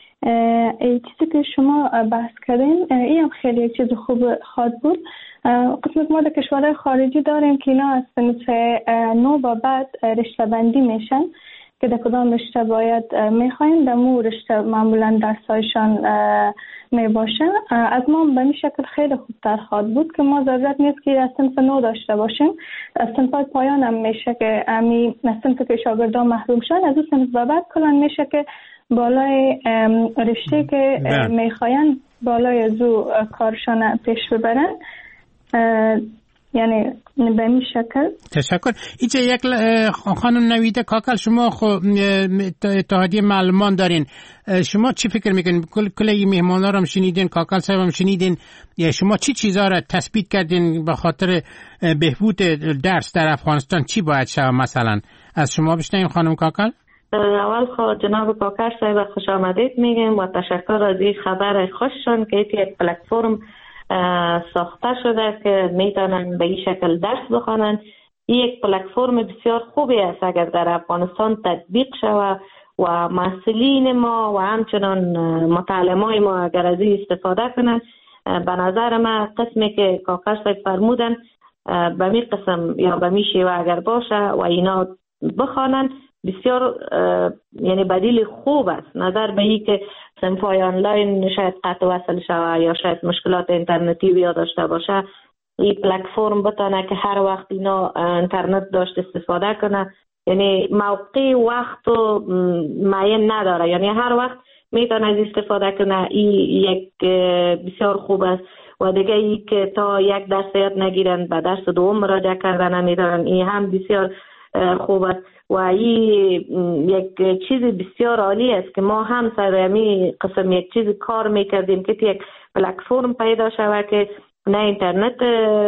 چیزی که شما بحث کردین این هم خیلی یک چیز خوب خواهد بود. قسمت ما در کشورهای خارجی داریم که اینا از صنف 9 و بعد رشته بندی میشن که در کدام رشته باید میخواین، در مو رشته معمولا درسایشان میباشه. از ما به این شکل خیلی خوبتر خواهد بود که ما ضرورت نیست که از صنف 9 داشته باشیم. از صنف پایان هم میشه که از صنف که شاگردان محروم شن، از اون صنف و بعد کلان میشه که بالای رشته که میخواین بالای از او کارشان پیش ببرن. یعنی به این شکل. تشکر. اینجا یک خانم نویده کاکل، شما اتحادیه معلمان دارین، شما چی فکر میکنین؟ کلی مهمانا رو هم شنیدین، کاکل صاحب هم شنیدین، شما چی چیزا را تثبیت کردین به خاطر بهبود درس در افغانستان؟ چی باید شود مثلا؟ از شما بشنویم خانم کاکل. اول جناب کاکل صاحب خوش آمدید میگم و تشکر از این خبر خوششون که یک پلتفرم ساخته شده که میتونن به این شکل درس بخوانن. این یک پلتفرم بسیار خوبی است اگر در افغانستان تطبیق شود و مسئولین ما و همچنان متعلمای ما اگر از این استفاده کنن. به نظر من قسمی که کاکل صاحب فرمودن به می قسم یا به می شیوه اگر باشه و اینا بخوانن بسیار یعنی بدیل خوب است. نظر به این که صنفای آنلاین شاید قطع وصل شود یا شاید مشکلات اینترنتی بیا داشته باشه، این پلتفرم بتونه که هر وقت اینا اینترنت داشت استفاده کنه، یعنی موقع وقت معین نداره، یعنی هر وقت میتونه از استفاده کنه. این یک بسیار خوب است. و دیگه ای که تا یک درس یاد نگیرن به درس دوم مراجعه کردن نمیدارن، این هم بسیار خوب است. و این یک چیز بسیار عالی است که ما هم سرمی قسم یک چیز کار میکردیم که یک پلتفرم پیدا شود که نه اینترنت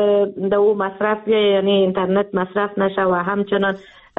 دو مصرف یعنی اینترنت مصرف نشه و همچنان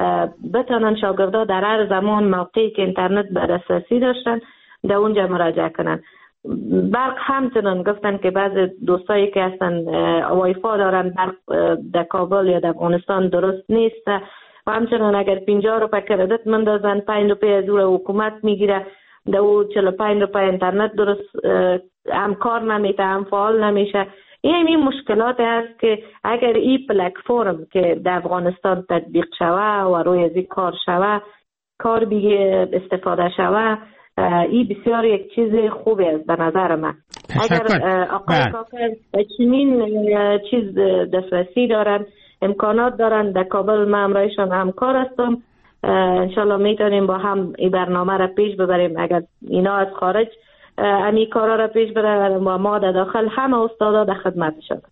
بتونن شاگردا در هر زمان موقعی که اینترنت به دسترسی داشتن در اونجا مراجعه کنن. برق همچنان گفتن که بعض دوستایی که هستن وایفا دارن، برق در کابل یا در افغانستان درست نیست و همچنان اگر 50 روپیه کردیت مندازن 5 روپیه از او حکومت میگیره، در او 45 روپیه اینترنت درست هم کار نمیته هم فعال نمیشه. این مشکلات هست که اگر این پلتفرم که در افغانستان تطبیق شوه و روی از این کار شوه، کار بیگه استفاده شوه، این بسیار یک چیز خوبی است به نظر من. اگر آقای کاکل چنین چیز دسترسی دارن، امکانات دارن، در کابل من همراهشان همکار هستم، انشالله میتونیم با هم این برنامه را پیش ببریم. اگر اینا از خارج امی کارا را پیش ببرن و ما در داخل همه استادا در خدمت شد.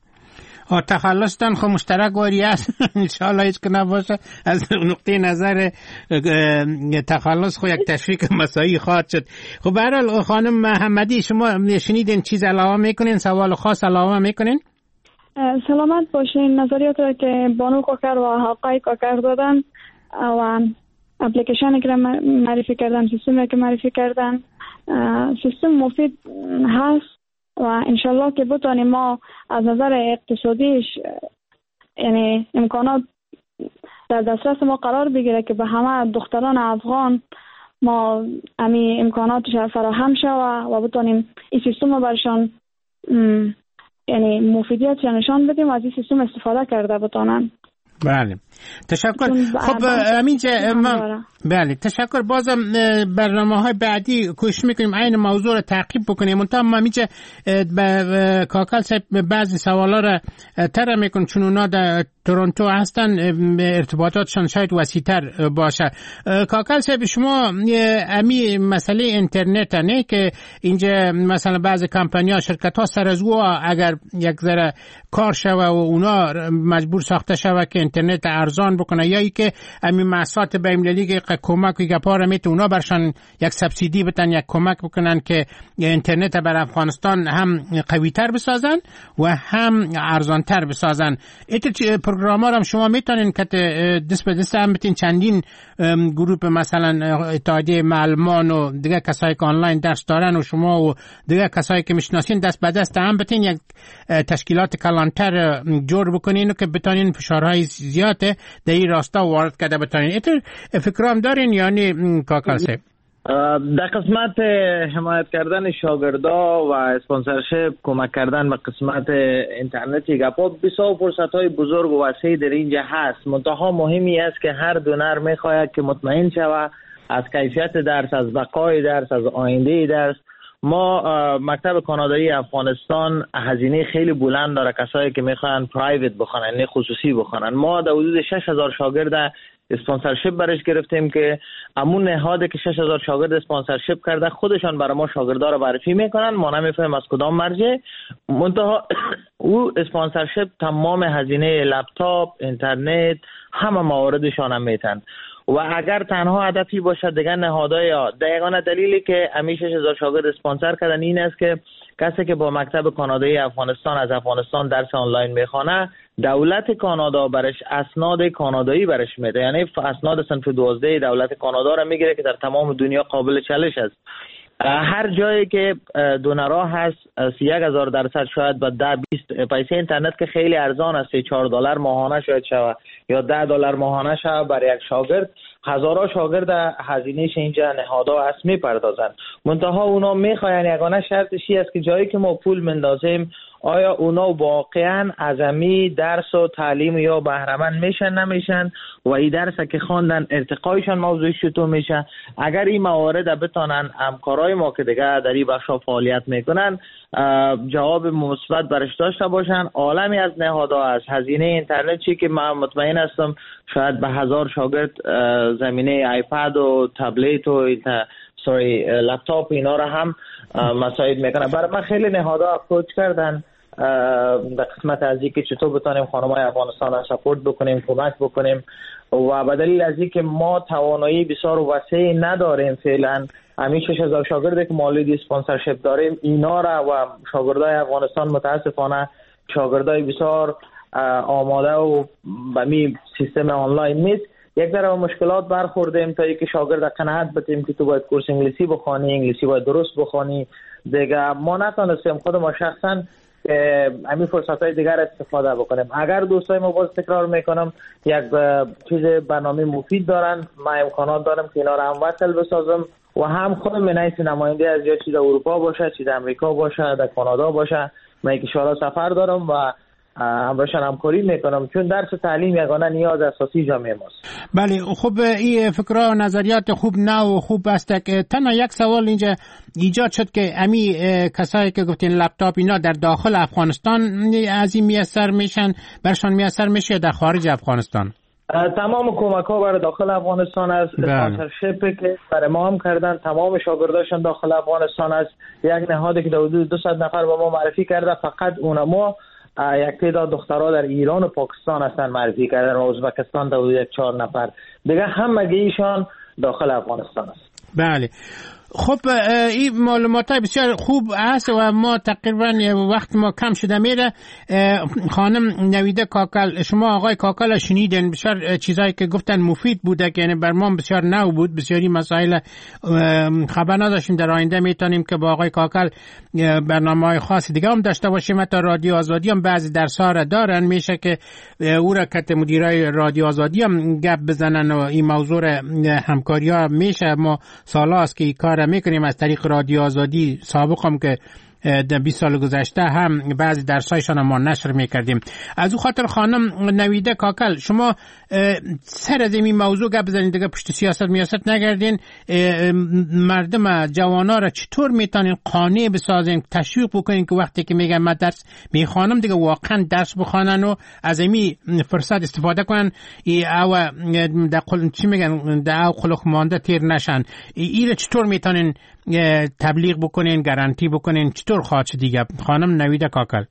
تخلصتان خو مشترک واری است انشالله هیچ که نباشه. از نقطه نظر تخلص خو یک تشویق مساعی خواهد شد. خب به هر حال خانم محمدی، شما شنیدین چیز علاوه میکنین؟ سوال خاص علاوه میکنین؟ سلامت باشین. نظریات را که بانو کاکر و حقای کاکر دادن و اپلیکیشنی که معرفی کردن، سیستمی که معرفی کردن، سیستم مفید هست و انشالله که بتانیم ما از نظر اقتصادیش یعنی امکانات در دسترس ما قرار بگیره که به همه دختران افغان ما امی امکاناتش فراهم شود و بتانیم این سیستم رو برشان یعنی مفیدیت نشان بدیم و از این سیستم استفاده کرده بتانن. بله تشکر. خب همینجا بله تشکر. بازم برنامه‌های بعدی کوشش میکنیم این موضوع رو تعقیب بکنیم. منتها ما همینجا کاکل صاحب بعضی سوالا رو طرح میکنم چون اونا در تورنتو هستن ارتباطاتشان شاید وسیع‌تر باشه. کاکل صاحب شما امی مسئله اینترنت نه که اینجا مثلا بعضی کمپانی‌ها شرکت‌ها سر از او اگر یک ذره کار شوه و اونا مجبور ساخته شوه که اینترنت ارزان بکنه یا ای که امی محصولات بین‌المللی که کمک و گپار میت اونا برشان یک سبسیدی بدن، یک کمک بکنن که اینترنت بر افغانستان هم قوی‌تر بسازن و هم ارزان‌تر بسازن. ایت پروگرام‌ها هم شما میتونین که دست به دست هم بتین چندین گروه مثلا اتحادیه معلمان و دیگه کسایی که آنلاین درس دارن و شما و دیگه کسایی که میشناسین دست به دست هم بتین یک تشکیلات کلانتر جور بکنین و که بتونین فشارهای زیاد در این راستا وارد کرده بتونین. ایت فکرام دارین یعنی کاکل صاحب؟ در قسمت حمایت کردن شاگردا و اسپانسرشپ کمک کردن به قسمت اینترنتی گپا بسیار فرصت‌های بزرگ و وسیع در اینجا هست. منتها مهمی است که هر دونر می‌خواهد که مطمئن شود از کیفیت درس، از بقای درس، از آینده درس. ما مکتب کانادایی افغانستان هزینه خیلی بلند داره کسایی که میخوان پرایوت بخونن نه خصوصی بخونن. ما در حدود 6000 شاگرد اسپانسرشپ برش گرفتیم که همون نهاده که 6000 شاگرد اسپانسرشپ کرده خودشان برای ما شاگردا رو معرفی میکنن، ما نمیفهمیم از کدام مرجع. منتها او اسپانسرشپ تمام هزینه لپتاپ، اینترنت، همه مواردشان هم میتن و اگر تنها هدفی باشه دیگه نهادهای دقیقاً دلیلی که همیشه 6000 شاگرد اسپانسر کردن این است که کسی که با مکتب کانادایی افغانستان از افغانستان درس آنلاین میخوانه دولت کانادا برش اسناد کانادایی برش میده، یعنی اسناد صنف 12 دولت کانادا را میگیره که در تمام دنیا قابل چالش است. هر جایی که دونرها هست 1000% شاید با 10-20 پیسه اینترنت که خیلی ارزان است، $4 ماهانه شاید شود یا $10 ماهانه شود برای یک شاگرد. هزارها شاگرد هزینهش اینجا نهادها هست میپردازن. منتها اونا میخواین یگانه شرطشی است که جایی که ما پول مندازیم آیا اونا واقعا عظمی درس و تعلیم یا بهره‌مند میشن نمیشن و این درس که خواندن ارتقایشان موضوعی چطور میشه. اگر این موارد بتونن همکارای ما که دیگه در این بخشا فعالیت میکنن جواب مثبت برش داشته باشن، عالمی از نهادها از هزینه اینترنت چی که من مطمئن هستم شاید به 1000 شاگرد زمینه آیپد و تبلت و لپتاپ اینا را هم مساعد میکنه. برای من خیلی نهادها اپروچ کردن در قسمت از اینکه چطور بتونیم خانم‌های افغانستان را سپورت بکنیم، کمک بکنیم و به دلیل از اینکه ما توانایی بسیار وسیع نداریم فعلا همین 6000 شاگردی که مالید اسپانسرشپ داریم اینا را و شاگردای افغانستان متاسفانه شاگردای بسیار آماده و به می سیستم آنلاین نیست. یک ذره مشکلات برخوردیم تا اینکه شاگرد قناعت بدیم که تو باید کورس انگلیسی بخوانی، انگلیسی باید درست بخوانی. دیگه ما نتونستیم خود ما شخصا همین فرصت‌های دیگر استفاده بکنیم. اگر دوستای ما باز تکرار میکنم یک چیز برنامه مفید دارن، ما امکانات دارم که اینا رو هم وصل بسازم و هم خودم منیس نماینده از یا چیز اروپا باشه، چیز امریکا باشه، در کانادا باشه، من یک اشاره سفر دارم و همراهشان همکاری میکنم چون درس تعلیم یگانه نیاز اساسی جامعه ماست. بله خب این فکرها و نظریات خوب نه و خوب است که تنها یک سوال اینجا ایجاد شد که امی کسایی که گفتین لپتاپ اینا در داخل افغانستان از این میسر میشن برشان میسر میشه در خارج افغانستان؟ تمام کمک ها برای داخل افغانستان است. اسپانسرشپ که برای ما هم کردن تمام شاگرداشون داخل افغانستان است. یک نهادی که حدود 200 نفر با ما معرفی کرده فقط اونما یک تعداد دخترها در ایران و پاکستان هستن معرفی کردن و ازبکستان در حدود 4 نفر دیگه همگی ایشان داخل افغانستان است. بله خب این معلومات بسیار خوب است و ما تقریبا وقت ما کم شده میره. خانم نویده کاکل، شما آقای کاکل شنیدین، بسیار چیزایی که گفتن مفید بوده که یعنی بر ما بسیار نو بود، بسیاری مسائل خبر نداشتیم. در آینده میتونیم که با آقای کاکل برنامه‌های خاص دیگه هم داشته باشیم. حتی رادیو آزادی هم بعضی درس‌ها را دارن، میشه که او را کت مدیرای رادیو آزادی هم گپ بزنن و این موضوع همکاری‌ها میشه. ما سال‌هاست که این کار میکنیم از طریق رادیو آزادی. سابق هم که در 20 سال گذشته هم بعضی درسایشان ما نشر میکردیم. از او خاطر خانم نویده کاکل، شما سر از این موضوع گپ بزنید، دیگه پشت سیاست نگردین. مردم جوانا را چطور میتونین قانع بسازین، تشویق بکنین که وقتی که میگن من درس میخوانم دیگه واقعا درس بخوانن و از این فرصت استفاده کنن او در چی میگن در خلق مانده تیر نشن. این چطور میتونین تبلیغ بکنین، گارانتی بکنین؟ چطور خواهد دیگه؟ خانم نویده کاکل.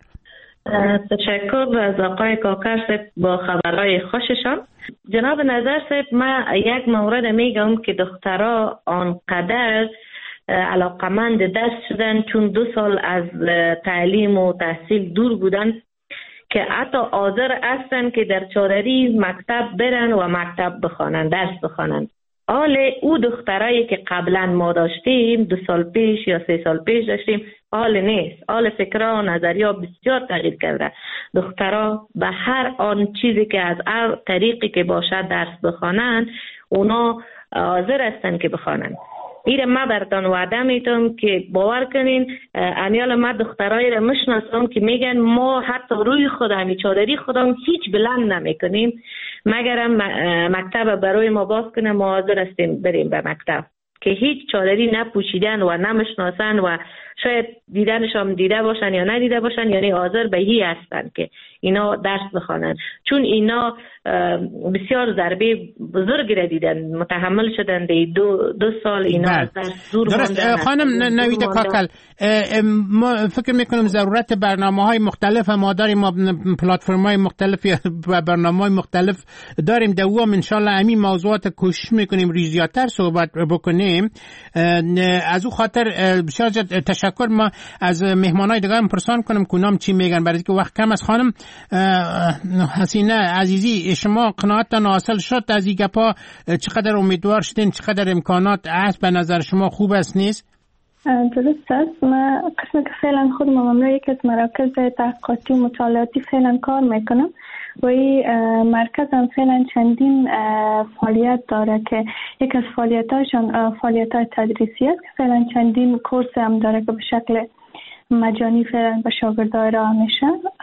تشکر از آقای کاکل با خبرهای خوششان. جناب نظر صاحب، من یک مورد میگم که دخترها آنقدر علاقمند درس شدن چون 2 سال از تعلیم و تحصیل دور بودن که حتی حاضر هستن که در چادری مکتب برن و مکتب بخوانن، درس بخوانن. حال او دخترایی که قبلا ما داشتیم 2 سال پیش یا 3 سال پیش داشتیم حال نیست. حال فکرها و نظریه بسیار تغییر کرده. دخترها به هر آن چیزی که از هر طریقی که باشد درس بخوانن، اونا حاضر هستن که بخوانن. ایره ما براتون وعده میتونم که باور کنین، امیال ما دخترایی را مشناسم که میگن ما حتی روی خودم چادری خودم هیچ بلند نمیکنیم مگرم مکتب برای ما باز کنه، ما حاضر هستیم بریم به مکتب، که هیچ چادری نپوشیدن و نمیشناسن و شاید دیدنشان دیده باشن یا ندیده باشن، یعنی حاضر به هی هستن که اینا درس بخوانن، چون اینا بسیار ضربه بزرگی را دیدن، متحمل شدن. 2 سال اینا درس دور ماندن. خانم نویده کاکل، ما فکر میکنم ضرورت برنامه‌های مختلف ما داریم، ما پلتفرم‌های مختلف و برنامه‌های مختلف داریم. دوام ان شاء الله همین موضوعات کوشش میکنیم ریزیاتر صحبت بکنیم. از او خاطر بسیار تشکر. ما از مهمانای دیگه هم پرسان کنم کنام چی میگن، برای که وقت کم است. خانم حسینه عزیزی، شما قناعتتان حاصل شد از این گپا؟ چقدر امیدوار شدین؟ چقدر امکانات هست به نظر شما؟ خوب است نیست؟ درست است. ما قسم که فعلا خود مملکت یکی از مراکز تحقیقاتی و مطالعاتی فعلا کار میکنم و این مرکز هم فعلا چندین فعالیت داره که یک از فعالیتاشون فعالیت‌های تدریسی است که فعلا چندین کورس هم داره که به شکل مجانی فعلا به شاگردان ارائه میشه.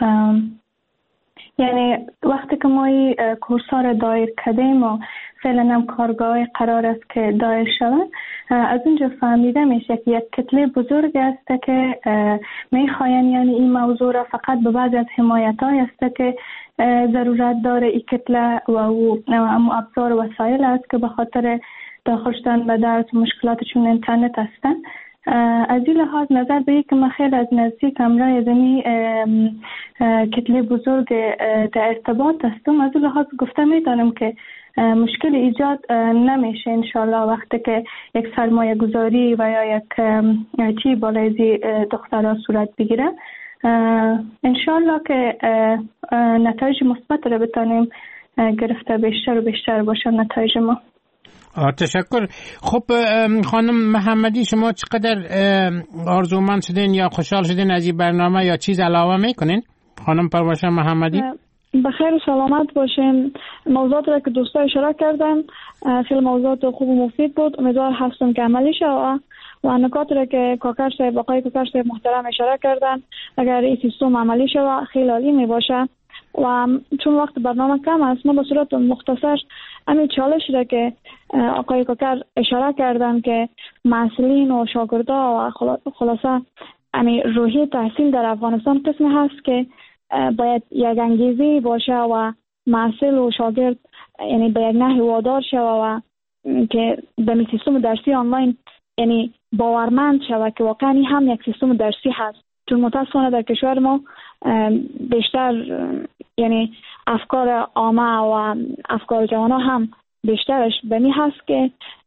یعنی وقتی که ما این کورس ها را دایر کردیم و فعلا هم کارگاه قرار است که دایر شود، از اونجا فهمیده میشه که یک کتله بزرگ است که میخواین یعنی این موضوع را فقط به بعضی از حمایت های است که ضرورت داره این کتله و ابزار و وسایل است که به خاطر داخل شدن به درس و مشکلاتشون اینترنت هستن. از این لحاظ نظر به که من خیلی از نزدیک همراه زمین کتله بزرگ در ارتباط هستم، از این لحاظ گفته میتونم که مشکل ایجاد نمیشه انشالله وقتی که یک سرمایه گذاری و یا یک چی بالای دخترها صورت بگیره. انشالله که نتایج مثبت رو بتونیم گرفته بیشتر و بیشتر باشه نتایج ما. تشکر. خب خانم محمدی، شما چقدر آرزومند شدین یا خوشحال شدین از این برنامه یا چیز علاوه میکنین؟ خانم پرواشان محمدی. بخیر و سلامت باشین. موضوعات را که دوستا اشاره کردن خیلی موضوعات خوب و مفید بود، امیدوار هستم که عملی شود و نکات را که کاکر صاحب آقای کاکر صاحب محترم اشاره کردن اگر این سیستم عملی شود خیلی عالی می باشه. و چون وقت برنامه کم است، ما به صورت مختصر همین چالش را که آقای کاکر اشاره کردن که مسئولین و شاگردا و خلاصه همین روحی تحصیل در افغانستان قسمی هست که باید یک انگیزه باشه و مسئول و شاگرد یعنی به یک نحوی وادار شوه و که به سیستم درسی آنلاین یعنی باورمند شوه که واقعا هم یک سیستم درسی هست. چون متاسفانه در کشور ما بیشتر یعنی افکار عامه و افکار جوانا هم بیشترش به می هست که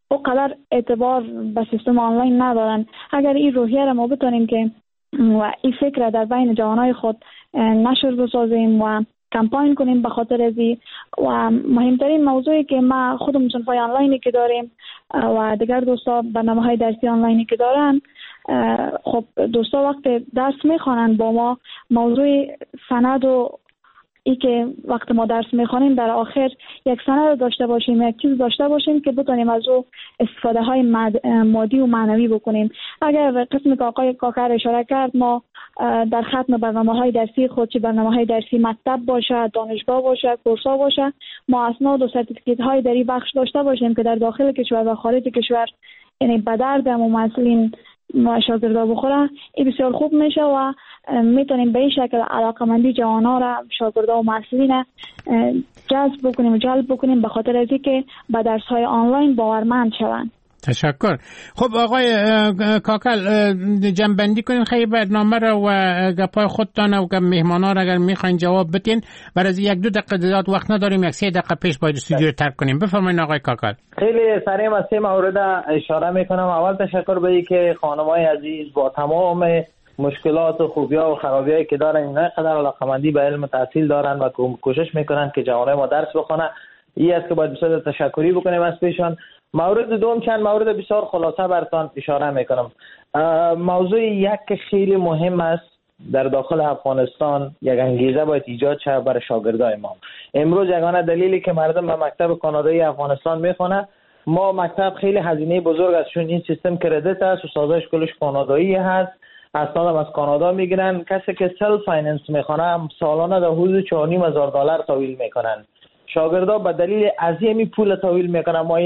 اونقدر اعتبار به سیستم آنلاین ندارن. اگر این روحیه را ما بتونیم که و این فکر در بین جوانای خود نشر بسازیم و کمپاین کنیم به خاطر ازی، و مهمترین موضوعی که ما خودمون صنفای آنلاینی که داریم و دیگر دوستا برنامه‌های درسی آنلاینی که دارن، خب دوستا وقت درس میخوانند با ما موضوع سند و ای که وقت ما درس میخوانیم در آخر یک سند داشته باشیم، یک چیز داشته باشیم که بتونیم از او استفاده های مادی و معنوی بکنیم. اگر قسمی که آقای کاکر اشاره کرد، ما در ختم برنامه‌های درسی خود، چه برنامه‌های درسی مکتب باشه، دانشگاه باشه، کورس‌ها باشه، ما اسناد و سرتیفیکیت‌های در این بخش داشته باشیم که در داخل کشور و خارج کشور یعنی به درد ممثلین ما شاگردا بخوره. این بسیار خوب میشه و میتونیم به این شکل علاقمندی جوانا را، شاگردا و محصلین جذب بکنیم و جلب بکنیم به خاطر از اینکه به درس‌های آنلاین باورمند شوند. تشکر. خب آقای کاکل، جنبندی کنین خیلی برنامه را و گپای خودتان و گپ مهمانا را اگر میخواین جواب بدین. برای از 1-2 دقیقه زیاد وقت نداریم، 1-3 دقیقه پیش باید استودیو رو ترک کنیم. بفرمایید آقای کاکل. خیلی سریع از 3 مورد اشاره میکنم. اول تشکر به اینکه خانمای عزیز با تمام مشکلات و خوبی‌ها و خرابی‌هایی که دارن، اینا قدر علاقه‌مندی به علم تحصیل دارن و کوشش میکنن که جوانای ما درس بخونن. این است که باید بسیار تشکری بکنیم از پیشان. مورد دوم، چند مورد بسیار خلاصه براتون اشاره میکنم. موضوع یک که خیلی مهم است در داخل افغانستان، یک انگیزه باید ایجاد شود برای شاگردای ما. امروز یگانه دلیلی که مردم به مکتب کانادایی افغانستان میخونه، ما مکتب خیلی هزینه بزرگ است، چون این سیستم کردیت است، استادای کلش کانادایی هست، اسناد از کانادا میگیرن. کسی که سلف فایننس میخونه سالانه در حدود $4,500 تحویل میکنن. شاگردا به دلیل عظیمی پول تحویل میکنن. ما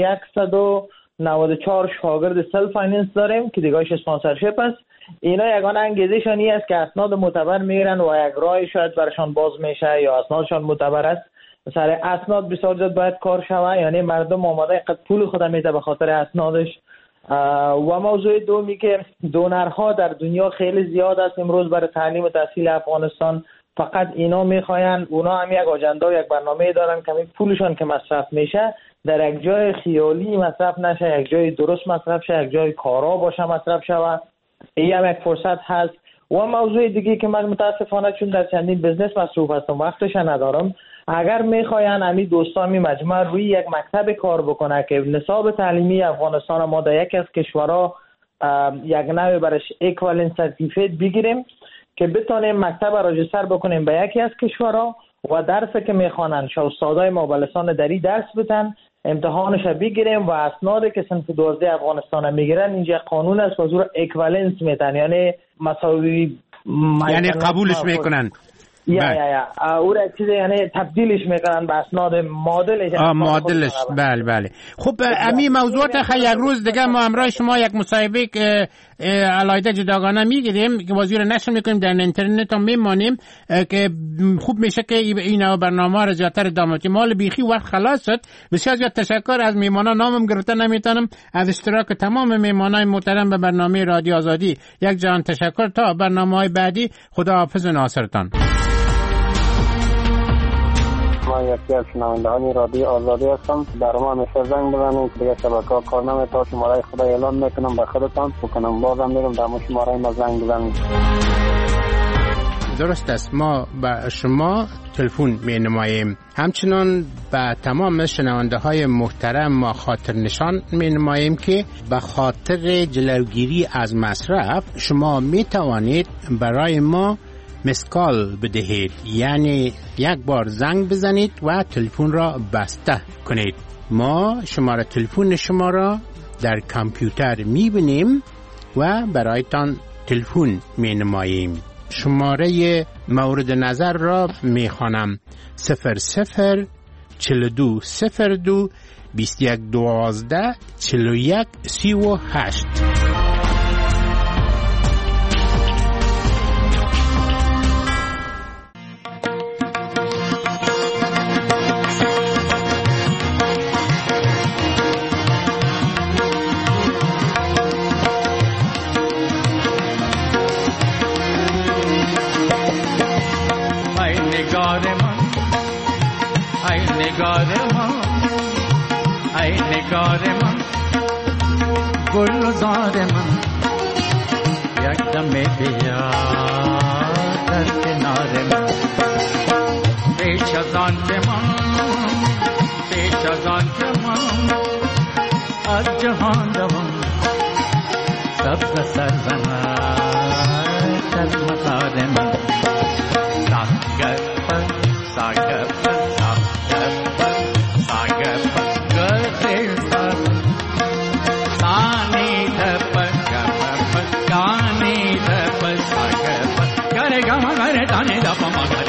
194 شاگرد سلف فایننس داریم که دیگه‌اش اسپانسرشیپ است. اینا یگانه انگیزشان این است که اسناد معتبر میگیرن و یک راه شاید برشان باز میشه یا اسنادشان معتبر است. سر اسناد بسیار زیاد باید کار شود، یعنی مردم آماده اینقدر پول خود میده به خاطر اسنادش. و موضوع دومی که دونرها در دنیا خیلی زیاد است امروز برای تعلیم و تحصیل افغانستان. فقط اینا میخواین، اونا هم یک آجنده و یک برنامه دارن که همین پولشان که مصرف میشه در یک جای خیالی مصرف نشه، یک جای درست مصرف شه، یک جای کارا باشه مصرف شود. این هم یک فرصت هست. و موضوع دیگه که من متاسفانه چون در چندین بزنس مصروف هستم وقتش ندارم، اگر میخواین همین دوستان می مجموعه روی یک مکتب کار بکنه که نصاب تعلیمی افغانستان ما در یکی از کشورها یک نوع برش ایکوالنس سرتیفیکیت بگیریم که بتونیم مکتب راجستر بکنیم به یکی از کشورها و درسی که میخوانن استادای ما به لسان دری درس بدن، امتحانش بگیریم و اسنادی که صنف 12 افغانستان میگیرن اینجا قانون است و زور ایکوالنس میتن، یعنی مساوی، یعنی قبولش میکنن. او را چیز یعنی تبدیلش میکنن به اسناد معادلش. بله. خب امی موضوعات یک روز دیگه ما همراه شما یک مصاحبه علایده جداگانه میگیریم که وزیر نشر میکنیم در اینترنت هم میمانیم که خوب میشه که این برنامه را زیادتر ادامه بدیم. مال بیخی وقت خلاص شد. بسیار زیاد تشکر از میمانان، نامم گرفته نمیتونم، از اشتراک تمام میمانای محترم به برنامه رادیو آزادی. یک جهان تشکر. تا برنامه‌های بعدی، خداحافظ ناصرتان. من یکی از شنوندگان رادیو آزادی هستم. در ما همیشه زنگ بزنید، دیگه شبکه‌ها کار نمی‌کنه. شماره خدا اعلام میکنم به خودتان بکنم، بازم میرم در شماره ما زنگ بزنید. درست است، ما به شما تلفن می‌نماییم. همچنان به تمام شنونده‌های محترم ما خاطر نشان می‌نماییم که به خاطر جلوگیری از مصرف شما می‌توانید برای ما مسکال بدهید، یعنی یک بار زنگ بزنید و تلفن را بسته کنید. ما شماره تلفن شما را در کامپیوتر میبینیم و برایتان تلفن مینماییم. شماره مورد نظر را میخوانم: 00 42 02 21 12 41 38. ای نگار من گلزار من یک دم بیا در کنار من پیش از آن که من از جهان دوم سبز سرزنش از مزار من ساگپ گردر سر سانی دپ گانی دپ ساگپ گره گم گره دانی دپ مگه